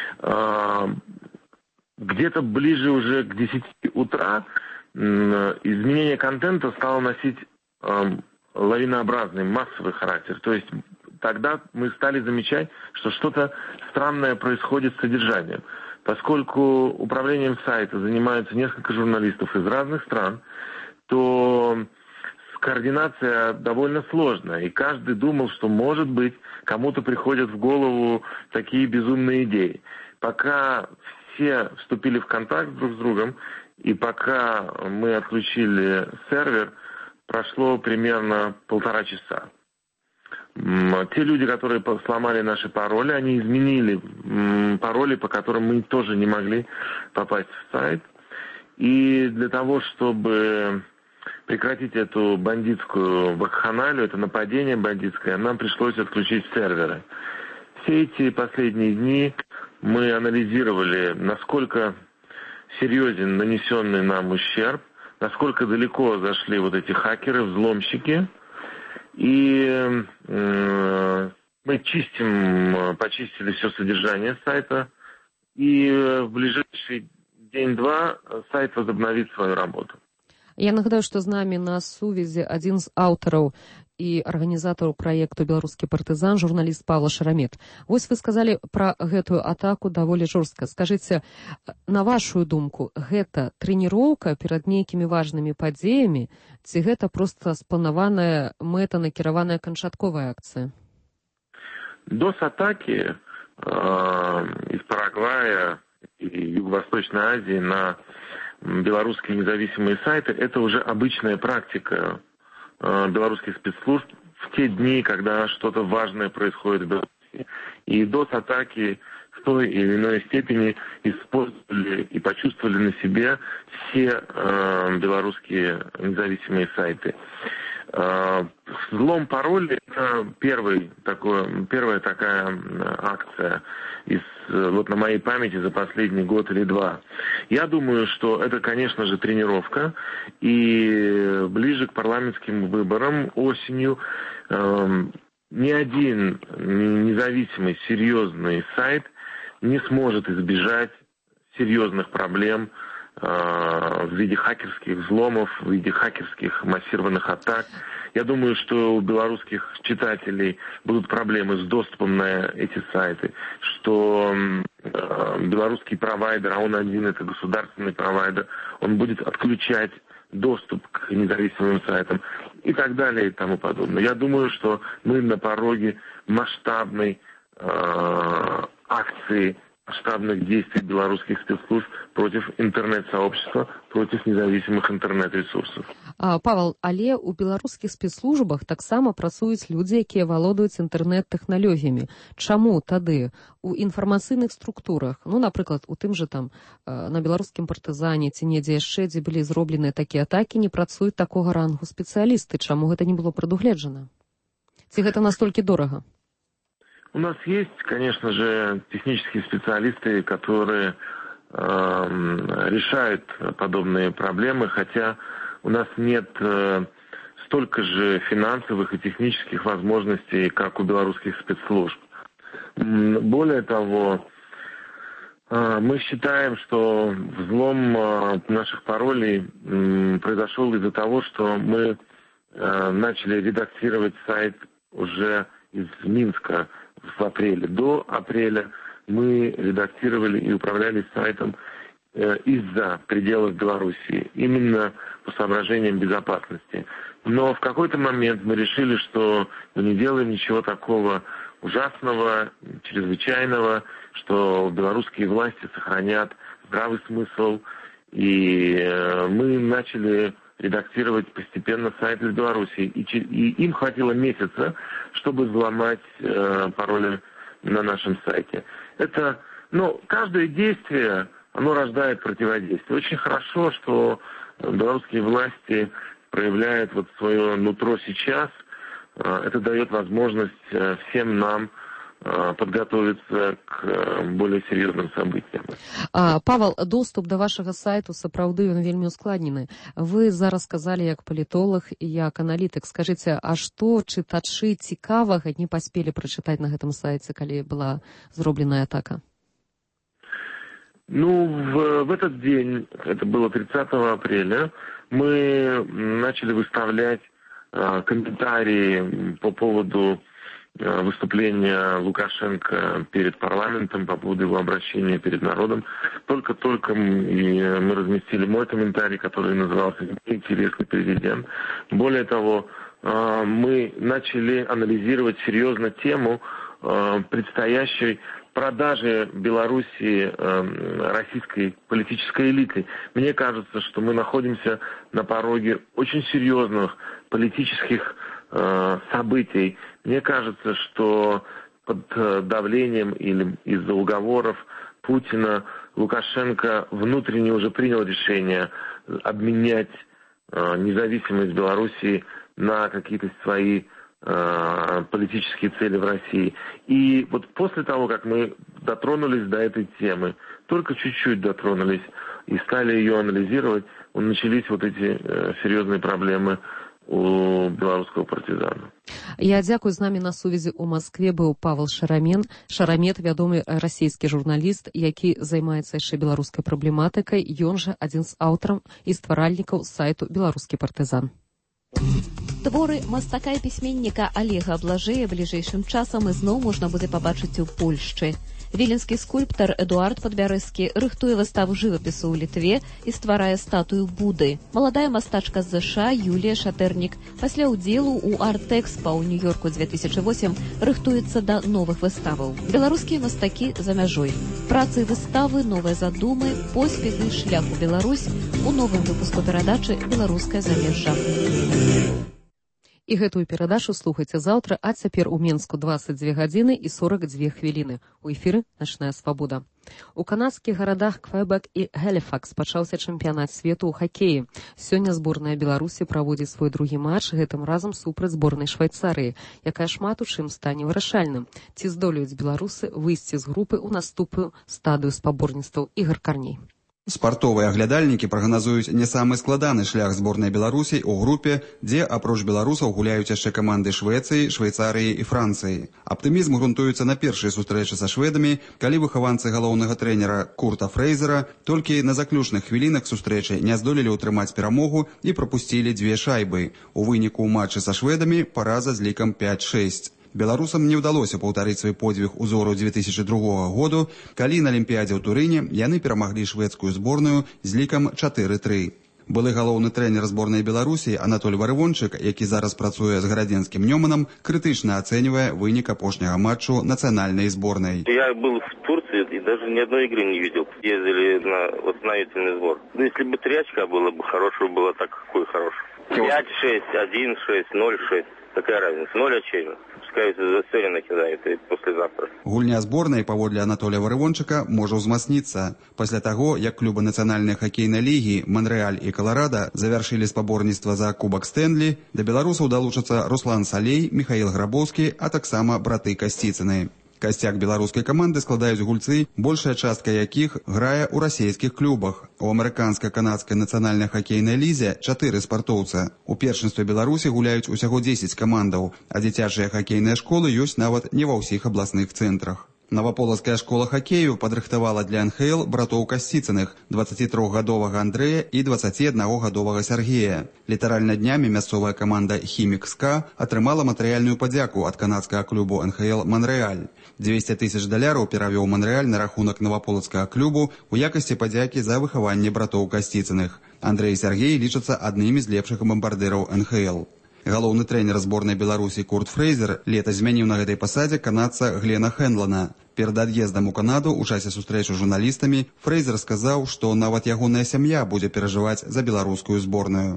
Где-то ближе уже к 10 утра изменение контента стало носить лавинообразный, массовый характер. То есть тогда мы стали замечать, что что-то странное происходит с содержанием. Поскольку управлением сайта занимаются несколько журналистов из разных стран, то координация довольно сложная. И каждый думал, что, может быть, кому-то приходят в голову такие безумные идеи. Пока все вступили в контакт друг с другом, и пока мы отключили сервер, прошло примерно 1,5 часа. Те люди, которые сломали наши пароли, они изменили пароли, по которым мы тоже не могли попасть в сайт. И для того, чтобы прекратить эту бандитскую вакханалию, это нападение бандитское, нам пришлось отключить серверы. Все эти последние дни мы анализировали, насколько серьезен нанесенный нам ущерб, насколько далеко зашли вот эти хакеры, взломщики. И мы почистили все содержание сайта. И в ближайший день-два сайт возобновит свою работу. Я нагадаю, што з намі на сувязі адзін з аўтараў і арганізатараў праекту «Беларускі партызан», журналіст Павла Шарамет. Вось вы сказалі пра гэтую атаку даволі жорстка. Скажыце, на вашу думку, гэта трэніроўка перад нейкімі важнымі падзеямі, ці гэта проста спланаваная мэта, накіраваная канчатковая акцыя? DOS-атаки из Парагвая и Юго-Восточной Азии на белорусские независимые сайты – это уже обычная практика белорусских спецслужб в те дни, когда что-то важное происходит в Беларуси. И DOS-атаки в той или иной степени использовали и почувствовали на себе все белорусские независимые сайты. Взлом паролей – это первая такая акция вот на моей памяти за последний год или два. Я думаю, что это, конечно же, тренировка, и ближе к парламентским выборам осенью ни один независимый, серьезный сайт не сможет избежать серьезных проблем в виде хакерских взломов, в виде хакерских массированных атак. Я думаю, что у белорусских читателей будут проблемы с доступом на эти сайты, что белорусский провайдер, а он один, это государственный провайдер, он будет отключать доступ к независимым сайтам и так далее и тому подобное. Я думаю, что мы на пороге масштабной акции, масштабных действий белорусских спецслужб против интернет-сообщества, против независимых интернет-ресурсов. Павел, але ў беларускіх спецслужбах таксама працуюць людзі, якія валодаюць інтэрнэт-тэхналогіямі. Чаму тады у інфармацыйных структурах, ну, напрыклад, у тым жа там на беларускім партызане ці недзе яшчэ, дзе былі зроблены такія атакі, не працуюць такога рангу спецыялісты? Чаму гэта не было прадугледжана? Ці гэта настолькі дорага? У нас есть, конечно же, технические специалисты, которые решают подобные проблемы, хотя у нас нет столько же финансовых и технических возможностей, как у белорусских спецслужб. Более того, мы считаем, что взлом наших паролей произошел из-за того, что мы начали редактировать сайт уже из Минска в апреле. До апреля мы редактировали и управляли сайтом из-за пределов Белоруссии, именно по соображениям безопасности. Но в какой-то момент мы решили, что мы не делаем ничего такого ужасного, чрезвычайного, что белорусские власти сохранят здравый смысл. И мы начали редактировать постепенно сайт из Беларуси. И им хватило месяца, чтобы взломать пароли на нашем сайте. Это, каждое действие, оно рождает противодействие. Очень хорошо, что белорусские власти проявляют свое нутро сейчас. Это дает возможность всем нам подготовиться к более серьезным событиям. Павел, доступ до вашего сайту сапраўды ён вельмі ускладнены. Вы зараз сказалі як палітолог і як аналітык. Скажыце, а што чытачы цікавага не паспелі прачытаць на гэтым сайце, калі была зробленая атака? В этот день, это было 30 апреля, мы начали выставлять комментарии по поводу выступления Лукашенко перед парламентом, по поводу его обращения перед народом. Только мы разместили мой комментарий, который назывался «Интересный президент». Более того, мы начали анализировать серьезно тему предстоящей продажи Белоруссии российской политической элиты. Мне кажется, что мы находимся на пороге очень серьезных политических событий. Мне кажется, что под давлением или из-за уговоров Путина Лукашенко внутренне уже принял решение обменять независимость Белоруссии на какие-то свои политические цели в России. И вот после того, как мы дотронулись до этой темы, только чуть-чуть дотронулись и стали ее анализировать, начались вот эти серьезные проблемы у беларускага партызана. Я дзякую, з намі на сувязі ў Маскве быў Павел Шарамет, вядомы расійскі журналіст, які займаецца яшчэ беларускай праблематыкай. Ён жа адзін з аўтараў і стваральнікаў сайту «Беларускі партызан». Творы мастака і пісьменніка Олега Блажэя бліжэйшым часам ізноў можна будзе пабачыць у Польшчы. Віленскі скульптар Эдуард Падбярэзкі рыхтуе выставу жывапісу ў Літве і стварае статую Буды. Маладая мастачка з ЗША Юлія Шатэрнік пасля ўдзелу ў арт-экспа ў Нью-Йорку 2008 рыхтуецца да новых выставаў. Беларускія мастакі за мяжой. Працы выставы, новыя задумы, поспехі, шлях у Беларусь у новым выпуску перадачы «Беларускае замежжа». І гэтую перадачу слухайце заўтра, а цяпер у Менску 22 гадзіны і 42 хвіліны. У эфіры «Начная свабода». У канадскіх гарадах Квебек і Галіфакс пачаўся чэмпіянат свету ў хакеі. Сёння зборная Беларусі праводзіць свой другі матч, гэтым разам супраць зборнай Швайцарыі, якая шмат у чым стане вырашальным. Ці здолеюць беларусы выйсці з групы ў наступную стадыю спаборніцтваў ігар карней. Спартовыя аглядальнікі прагназуюць не самы складаны шлях зборнай Беларусі ў групе, дзе апроч беларусаў гуляюць яшчэ каманды Швецыі, Швейцарыі і Францыі. Аптымізм грунтуецца на першай сустрэчы са шведамі, калі выхаванцы галоўнага трэнера Курта Фрейзера толькі на заключных хвілінах сустрэчы не здолелі ўтрымаць перамогу і прапусцілі 2 шайбы. У выніку ў матчы са шведамі параза з лікам 5-6. Беларусам не ўдалося паўтарыць свой подзвіг узору 2002 году, калі на Алімпіядзе ў Турыне яны перамаглі шведскую зборную з лікам 4-3. Былы галоўны трэнер зборнай Беларусі Анатоль Варывончык, які зараз працуе з гарадзенскім Нёманам, крытычна ацэньвае вынік апошняга матчу нацыянальнай зборнай. Я был в Турции и даже ни одной игры не видел. Ездили на восстановительный сбор. Ну, если бы 3 очка было бы хорошего, было так какой хороший. 5-6, 1-6, 0-6. Какая разница? 0 очей. Пускай за серию накидают и послезавтра. Гульня зборнай, паводле Анатолія Варывончыка, можа ўзмацніцца. Пасля таго, як клубы нацыянальнай хакейнай лігі Монрэаль і Каларада завяршылі спаборніцтва за Кубак Стэнлі, да беларусаў далучацца Руслан Салей, Михаил Грабоўскі, а таксама браты Касціцыны. Касцяк беларускай каманды складаюць гульцы, большая частка якіх грае ў расійскіх клубах. У амерыканска-канадскай нацыянальнай хакейнай лізе 4 спартоўца. У першынстве Беларусі гуляюць усяго 10 камандаў, а дзіцячыя хакейныя школы ёсць нават не ва ўсіх абласных цэнтрах. Новополоцкая школа хакею падрыхтавала для НХЛ братоў Касціцыных, 23-гадовага Андрэя і 21-гадовага Сергея. Літаральна днямі мясцовая каманда «Хімік СКА» атрымала матэрыяльную падзяку ад канадскага клубу НХЛ «Монрэаль». $200 000 перавёў Монрэаль на рахунак новополоцкага клубу у якасці падзякі за выхаванне братоў Касціцыных. Андрэй і Сергей лічацца аднымі з лепшых бамбардыраў НХЛ. Галоўны трэнер зборнай Беларусі Курт Фрейзер лета змяніў на гэтай пасадзе канадца Глена Хэнлана. Перад ад'ездам у Канаду ў часе сустрэчы з журналістамі Фрейзер сказаў, што нават ягоная сям'я будзе перажываць за беларускую зборную.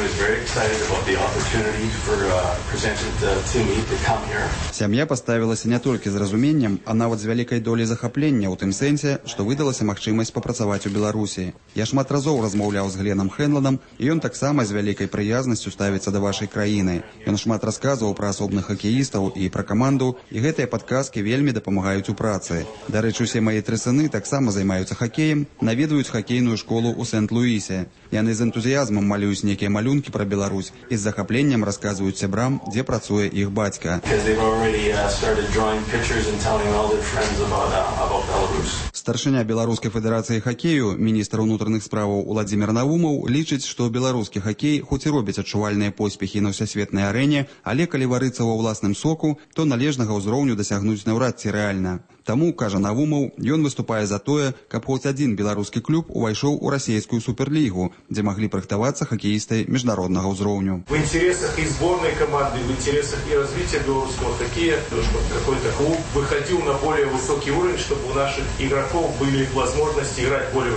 Сям'я паставілася не толькі з разуменнем, а нават з вялікай долей захаплення ў тым сэнсе, што выдалася магчымасць папрацаваць у Беларусі. Я шмат разоў размаўляў з Гленам Хэнланам, і ён таксама з вялікай прыязнасцю ставіцца да вашай краіны. Ён шмат расказваў пра асобных хакеістаў і пра каманду, і гэтыя падказкі вельмі дапамагаюць у працы. Дарэчы, усе мае 3 сыны таксама займаюцца хакеем, наведваюць хакейную школу ў Сент-Луісе. Яны з энтузіязмам малююць нейкія малюнкі пра Беларусь і з захапленнем расказваюць сябрам, дзе працуе іх бацька. Старшыня Беларускай федэрацыі хакею, міністр унутраных справаў Уладзімір Наумаў лічыць, што беларускі хакей хоць і робіць адчувальныя поспехі на ўсесветнай арэне, але калі варыцца ва ўласным соку, то належнага ўзроўню дасягнуць наўрад ці рэальна. Таму, кажа Навумаў, ён выступае за тое, каб хоць адзін беларускі клуб увайшоў у расійскую суперлігу, дзе маглі прыхтавацца хакеісты міжнароднага ўзроўню. В интересах и сборной команды, в интересах и развития белорусского хоккея, чтобы какой-то клуб выходил на более высокий уровень, чтобы у наших игроков были возможности играть более высокий уровень.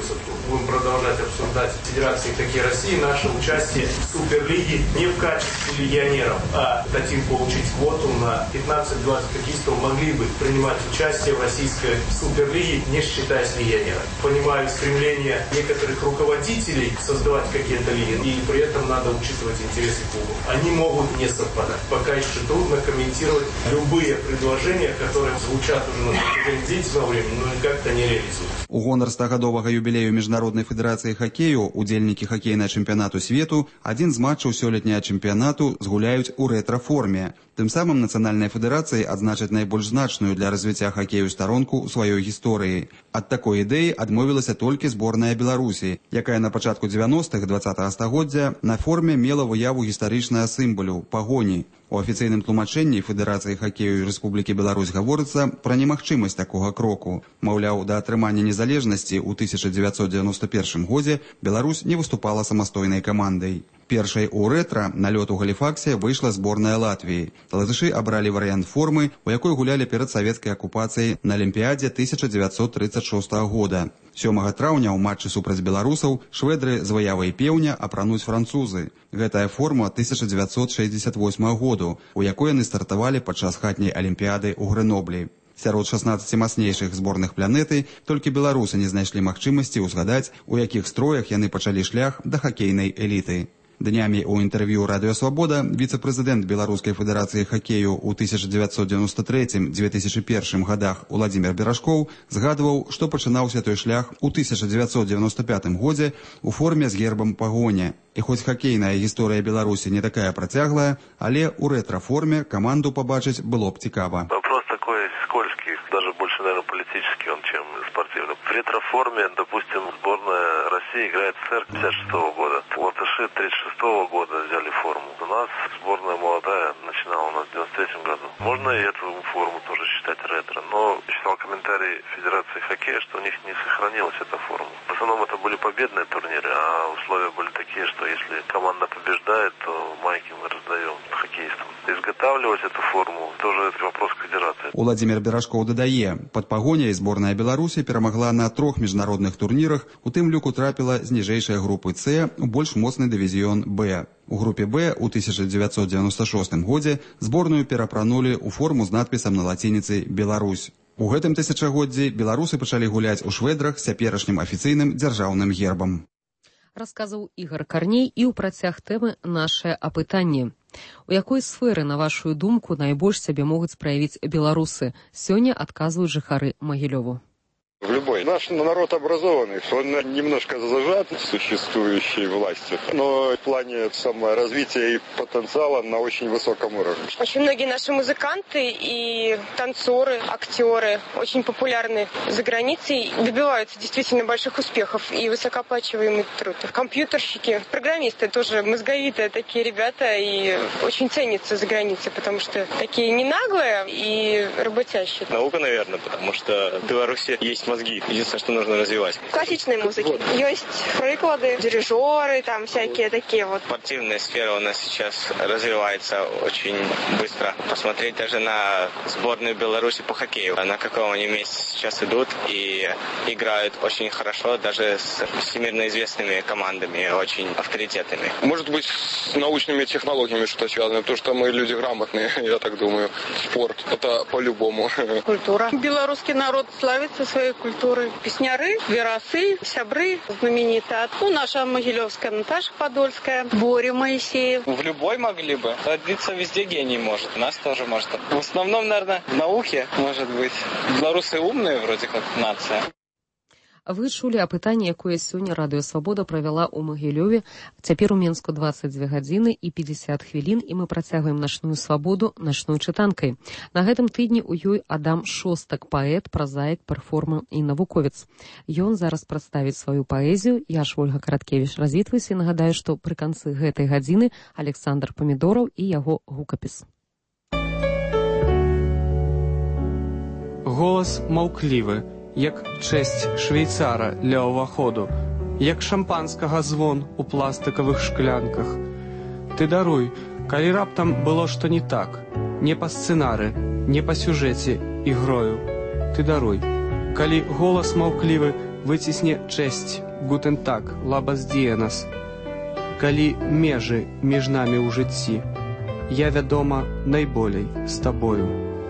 будем продолжать обсуждать в Федерации хоккея России наше участие в Суперлиге не в качестве легионеров, а хотим получить квоту на 15-20 хоккеистов, могли бы принимать участие в российской Суперлиге, не считаясь легионерами. Понимаю стремление некоторых руководителей создавать какие-то лиги, и при этом надо учитывать интересы клубов. Они могут не совпадать. Пока еще трудно комментировать любые предложения, которые звучат уже на протяжении длительного времени, но как-то не реализуются. У гонар 100-гадовага юбілею Міжнароднай федэрацыі хакею удзельнікі хакейнага чэмпіянату свету адзін з матчаў сёлетняга чэмпіянату згуляюць у рэтра-форме. Тым самым нацыянальнай федэрацыі адзначаць найбольш значную для развіцця хакею старонку ў сваёй гісторыі. Ад такой ідэі адмовілася толькі зборная Беларусі, якая на пачатку 90-х 20-го стагоддзя на форме мела выяву гістарычнага сімвалю – пагоні. У афіцыйным тлумачэнні Федэрацыі хакею Рэспублікі Беларусь гаворыцца пра немагчымасць такога кроку. Маўляў, да атрымання незалежнасці ў 1991 годзе Беларусь не выступала самастойнай камандай. Першай у рэтра на лёд у Галіфаксе выйшла зборная Латвіі. Латышы абралі варыянт формы, у якой гулялі перад савецкай акупацыяй на Алімпіядзе 1936 года. 7 траўня ў матчы супраць беларусаў шведры з выявай пеўня апрануць французы. Гэтая форма 1968 году, у якой яны стартавалі падчас хатняй Алімпіяды ў Грэноблі. Сярод 16 мацнейшых зборных планеты толькі беларусы не знайшлі магчымасці ўзгадаць, у якіх строях яны пачалі шлях да хакейнай эліты. Днямі ў інтэрв'ю «Радыё Свабода» віцэ-прэзідэнт Беларускай федэрацыі хакею ў 1993-2001 годах Уладзімір Берашкоў згадваў, што пачынаўся той шлях у 1995 годзе у форме з гербам пагоня. І хоць хакейная гісторыя Беларусі не такая працяглая, але ў рэтра-форме каманду пабачыць было б цікава. Вопрос такой скользкий, даже больше, наверное, политический он, чем спортивный. В ретро-форме, допустим, сборная России играет в СССР 56 года. Латыши 36 года взяли форму. У нас сборная молодая начинала у нас в 93 году. Можно и эту форму тоже считать ретро. Но читал комментарии Федерации хоккея, что у них не сохранилась эта форма. В основном это были победные турниры, а условия были такие, что если команда побеждает, то майки мы раздаем хоккеистам. Изготавливать эту форму тоже это вопрос к федерации. Уладзімір Берашкоў дадае, пад пагоняй зборная Беларусі перамагла на 3 міжнародных турнірах, у тым ліку трапіла з ніжэйшай групы С у больш моцны дывізіён Б. У групе Б у 1996 годзе зборную перапранулі ў форму з надпісам на лацініцы «Беларусь». У гэтым тысячагоддзі беларусы пачалі гуляць у шведрах з цяперашнім афіцыйным дзяржаўным гербам. Расказаў Ігар Карней і ў працяг тэмы «Нашае апытанне». У якой сферы, на вашу думку, найбольш сябе могуць праявіць беларусы? Сёння адказваюць жыхары Магілёву. В любой. Наш народ образованный, он немножко зажат существующей властью, но в плане саморазвития и потенциала на очень высоком уровне. Очень многие наши музыканты и танцоры, актеры очень популярны за границей, добиваются действительно больших успехов и высокооплачиваемый труд. Компьютерщики, программисты тоже мозговитые такие ребята и очень ценятся за границей, потому что такие не наглые и работящие. Наука, наверное, потому что в Беларуси есть мозги. Единственное, что нужно развивать. Классичной музыки. Есть приклады, дирижеры, там всякие такие вот. Спортивная сфера у нас сейчас развивается очень быстро. Посмотреть даже на сборную Беларуси по хоккею. На каком они месте сейчас идут и играют очень хорошо, даже с всемирно известными командами, очень авторитетными. Может быть, с научными технологиями что-то связано, потому что мы люди грамотные, я так думаю. Спорт, это по-любому. Культура. Белорусский народ славится своей культурой. Песняры, верасы, сябры знаменитые. Наша Могилевская Наташа Подольская, Боря Моисеев. В любой могли бы. Родиться везде гений может. У нас тоже может. В основном, наверное, в науке, может быть. Белорусы умные вроде как нация. Вы чулі апытанне, якое сёння Радыё Свабода правяла ў Магілёве. Цяпер у Менску 22 гадзіны і 50 хвілін, і мы працягваем начную свабоду начной чытанкай. На гэтым тыдні ў ёй Адам Шостак, паэт, празаік, перформер і навуковец. Ён зараз прадставіць сваю паэзію. Я ж Ольга Караткевіч развітваюся і нагадаю, што пры канцы гэтай гадзіны Александр Памідораў і яго гукапіс. Голас маўклівы, як чэсць швейцара ля ўваходу, як шампанскага звон у пластыкавых шклянках. Ты даруй, калі раптам было што не так, не па сцэнары, не па сюжэце ігрою. Ты даруй, калі голас маўклівы выцісне чэсць гутен так, лабас дієнас. Калі межы між намі ў жыцці, я, вядома, найболей з табою.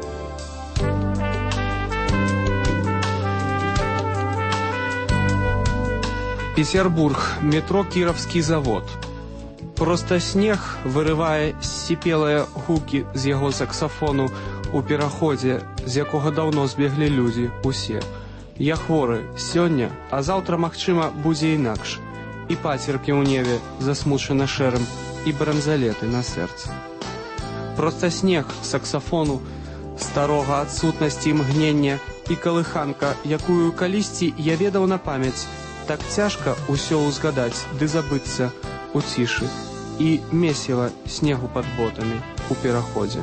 Петербург, метро «Кіровскі завод». Проста снег вырывае сіпелыя гукі з яго саксафону у пераходзе, з якога даўно збеглі людзі усе. Я хворы сёння, а заўтра, магчыма, будзе інакш. І пацеркі ў небе засмучаны шэрым, і бранзалеты на сэрцы. Проста снег саксафону, старога адсутнасці імгнення і калыханка, якую калісьці я ведаў на памяць. Так цяжка ўсё ўзгадаць ды забыцца у цішы і месіва снегу пад ботамі у пераходзе.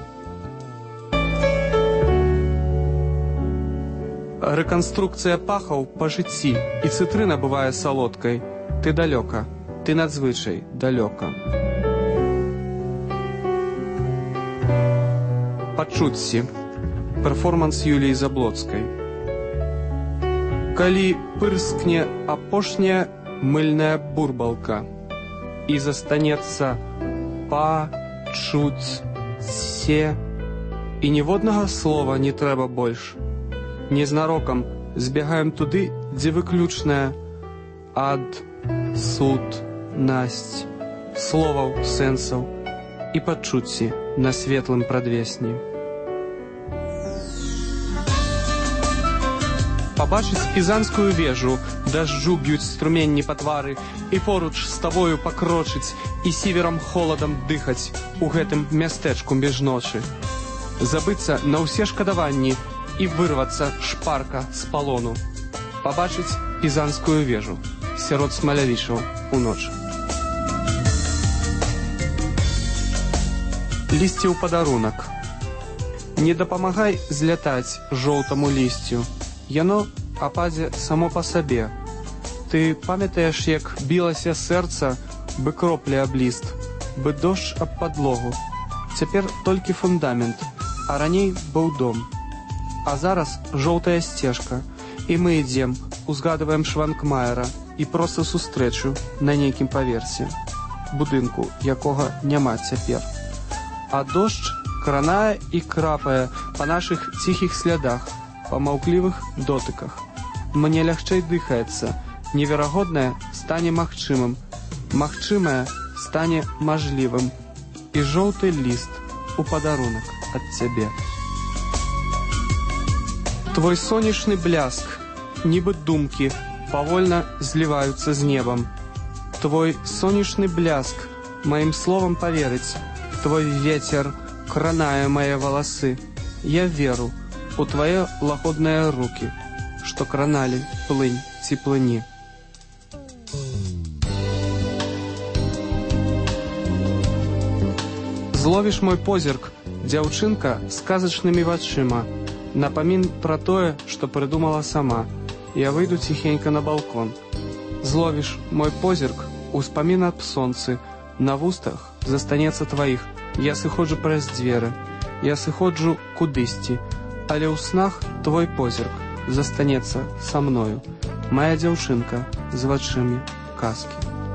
Рэканструкцыя пахаў па жыцці, і цытрына бывае салодкай. Ты далёка, ты надзвычай далёка. Пачуцці. Перформанс Юліі Заблоцкай. Калі пырскне апошняя мыльная бурбалка і застанецца пачуцце, і ніводнага слова не трэба больш. Незнарокам збегаем туды, дзе выключная адсутнасць словаў, сэнсаў і пачуцці на светлым прадвесні. Пабачыць пізанскую вежу, дажджу б'юць струменні па твары, і поруч з табою пакрочыць і сіверам холадам дыхаць у гэтым мястэчку між ночы. Забыцца на ўсе шкадаванні і вырвацца шпарка з палону. Пабачыць пізанскую вежу сярод смалявічаў у ноч. Лісце ў падарунак. Не дапамагай злятаць жоўтаму лісцю. Яно ападзе само па сабе. Ты памятаеш, як білася сэрца, бы кроплі аб ліст, бы дождж аб падлогу. Цяпер толькі фундамент, а раней быў дом. А зараз жоўтая сцежка, і мы ідзем, узгадываем Шванкмаера і проста сустрэчу на нейкім паверсе, будынку, якога няма цяпер. А дождж кранае і крапае па нашых ціхіх слядах, па маўклівых дотыках. Мне лягчэй дыхаецца, неверагоднае стане магчымым, магчымае стане мажлівым, і жоўты ліст у падарунак ад цябе. Твой сонечны бляск, нібы думкі, павольна зліваюцца з небам. Твой сонечны бляск маім словам паверыць, твой вецер кранае мае валасы. Я веру у твае лагодныя рукі, што краналі плынь ці плыні. Зловіш мой позірк, дзяўчынка з казачнымі вачыма, напамін пра тое, што прыдумала сама. Я выйду ціхенька на балкон. Зловіш мой позірк, успамін аб сонцы, на вустах застанецца тваіх. Я сыходжу праз дзверы, я сыходжу кудысьці, але ў снах твой позірк застанецца са мною, мая дзяўчынка з вачымі казкі.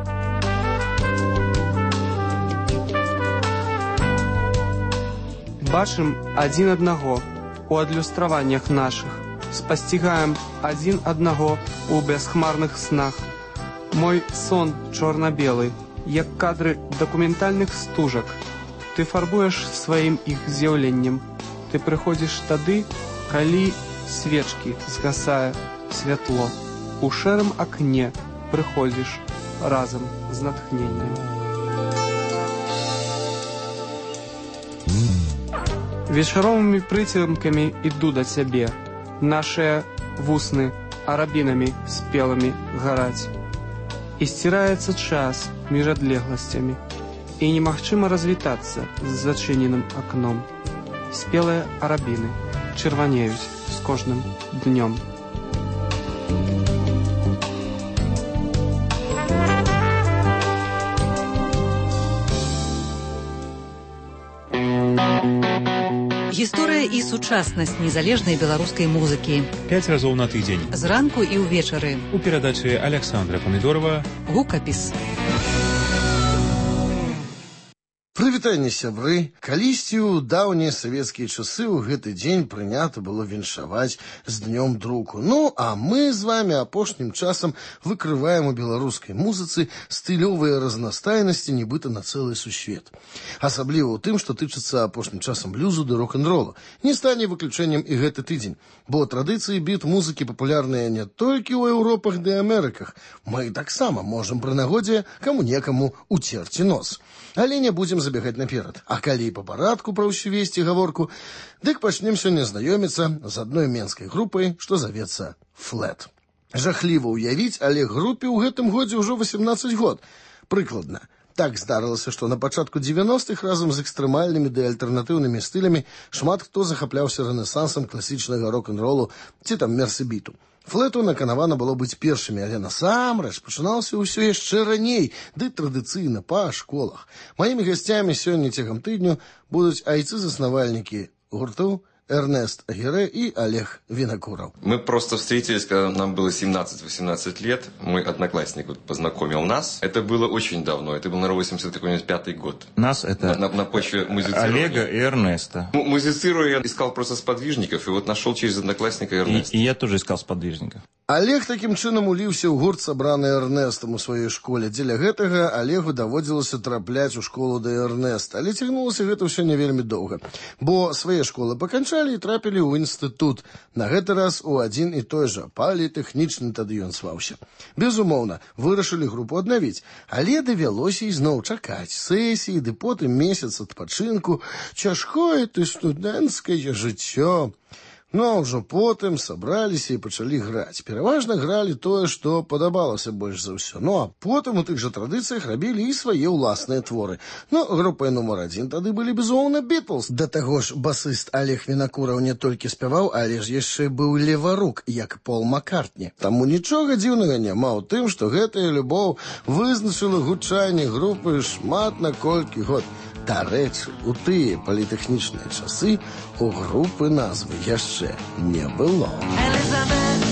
Бачым адзін аднаго у адлюстраваннях нашых, спасцігаем адзін аднаго ў бясхмарных снах. Мой сон чорна-белы, як кадры дакументальных стужак. Ты фарбуеш сваім іх з'яўленнем. Ты прыходзіш тады, калі свечкі згасае святло. У шэрым акне прыходзіш разам з натхненнем. Вечаровымі прыцемкамі іду да цябе. Нашыя вусны арабінамі спелымі гараць. І сціраецца час між адлегласцямі. І немагчыма развітацца з зачыненым акном. Спелыя арабіны чырванеюць з кожным днём. Гісторыя і сучаснасць незалежнай беларускай музыкі. 5 разоў на тыдзень. Зранку і ўвечары. У перадачы Александра Памідорова. Гукапіс. Прывітанне, сябры. Калісьці ў даўнія савецкія часы ў гэты дзень прынята было віншаваць з днём друку. Ну, а мы з вамі апошнім часам выкрываем у беларускай музыцы стылёвыя разнастайнасці нібыта на цэлы сусвет. Асабліва ў тым, што тычыцца апошнім часам блюзу ды рок-н-рола. Не стане выключэннем і гэты тыдзень, бо традыцыі біт-музыкі папулярныя не толькі ў Еўропах ды Амерыках. Мы таксама можам пры нагодзе каму-некаму уцерці нос. Але не будзем забегать наперад. А калі па парадку пра ўсю весці гаворку, дык пачнем сёння знаёміцца з адной менскай групай, што завецца Флэт. Жахліва ўявіць, але групе ў гэтым годзе ўжо 18 год. Прыкладна. Так здарылася, што на пачатку 90-х разам з экстрэмальнымі ды альтэрнатыўнымі стылямі шмат хто захапляўся рэнесансам класічнага рок-н-ролу ці там мерсы-біту. Флэту наканавана было быць першымі, але насамрэч пачыналася ўсё яшчэ раней, ды традыцыйна па школах. Маімі гасцямі сёння цягам тыдню будуць айцы-заснавальнікі гурту Эрнест Агіре и Олег Винокуров. Мы просто встретились, когда нам было 17-18 лет. Мой одноклассник познакомил нас. Это было очень давно. Это был, наверное, 85-й год. Нас это на почве музицирования. Олега и Эрнеста. Музицируя, я искал просто сподвижников, и вот нашел через одноклассника Эрнеста. И я тоже искал сподвижников. Олег таким чынам уліўся ў гурт, сабраны Эрнестам у сваёй школе. Дзеля гэтага Олегу даводзілася трапляць у школу да Эрнеста. Але цягнулася гэта ўсё не вельмі доўга. Бо свае школы паканчалі і трапілі ў інстытут. На гэты раз у адзін і той жа, політэхнічны тады ён зваўся. Безумоўна, вырашылі групу аднавіць. Але давялося ізноў чакаць сесіі, ды потым месяц адпачынку. Цяжкое ты студэнцкае жыццё. Ну, а ўжо потым сабраліся і пачалі граць. Пераважна гралі тое, што падабалася больш за ўсё. Ну, а потым у тых жа традыцыях рабілі і свае ўласныя творы. Ну, групай нумар 1 тады былі, безумоўна, Бітлз. Да таго ж басыст Олег Вінакураў не толькі спяваў, але ж яшчэ быў леварук, як Пол Маккартні. Таму нічога дзіўнага няма ў тым, што гэтая любоў вызначыла гучанне групы шмат на колькі год. Дарэчы, у тыя політэхнічныя часы у групы назвы яшчэ не было. Elizabeth,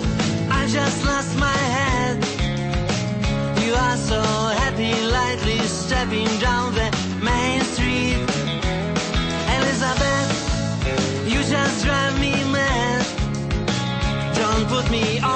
I just lost my head. You are so happy, lightly stepping down the main street. Elizabeth, you just drive me mad. Don't put me on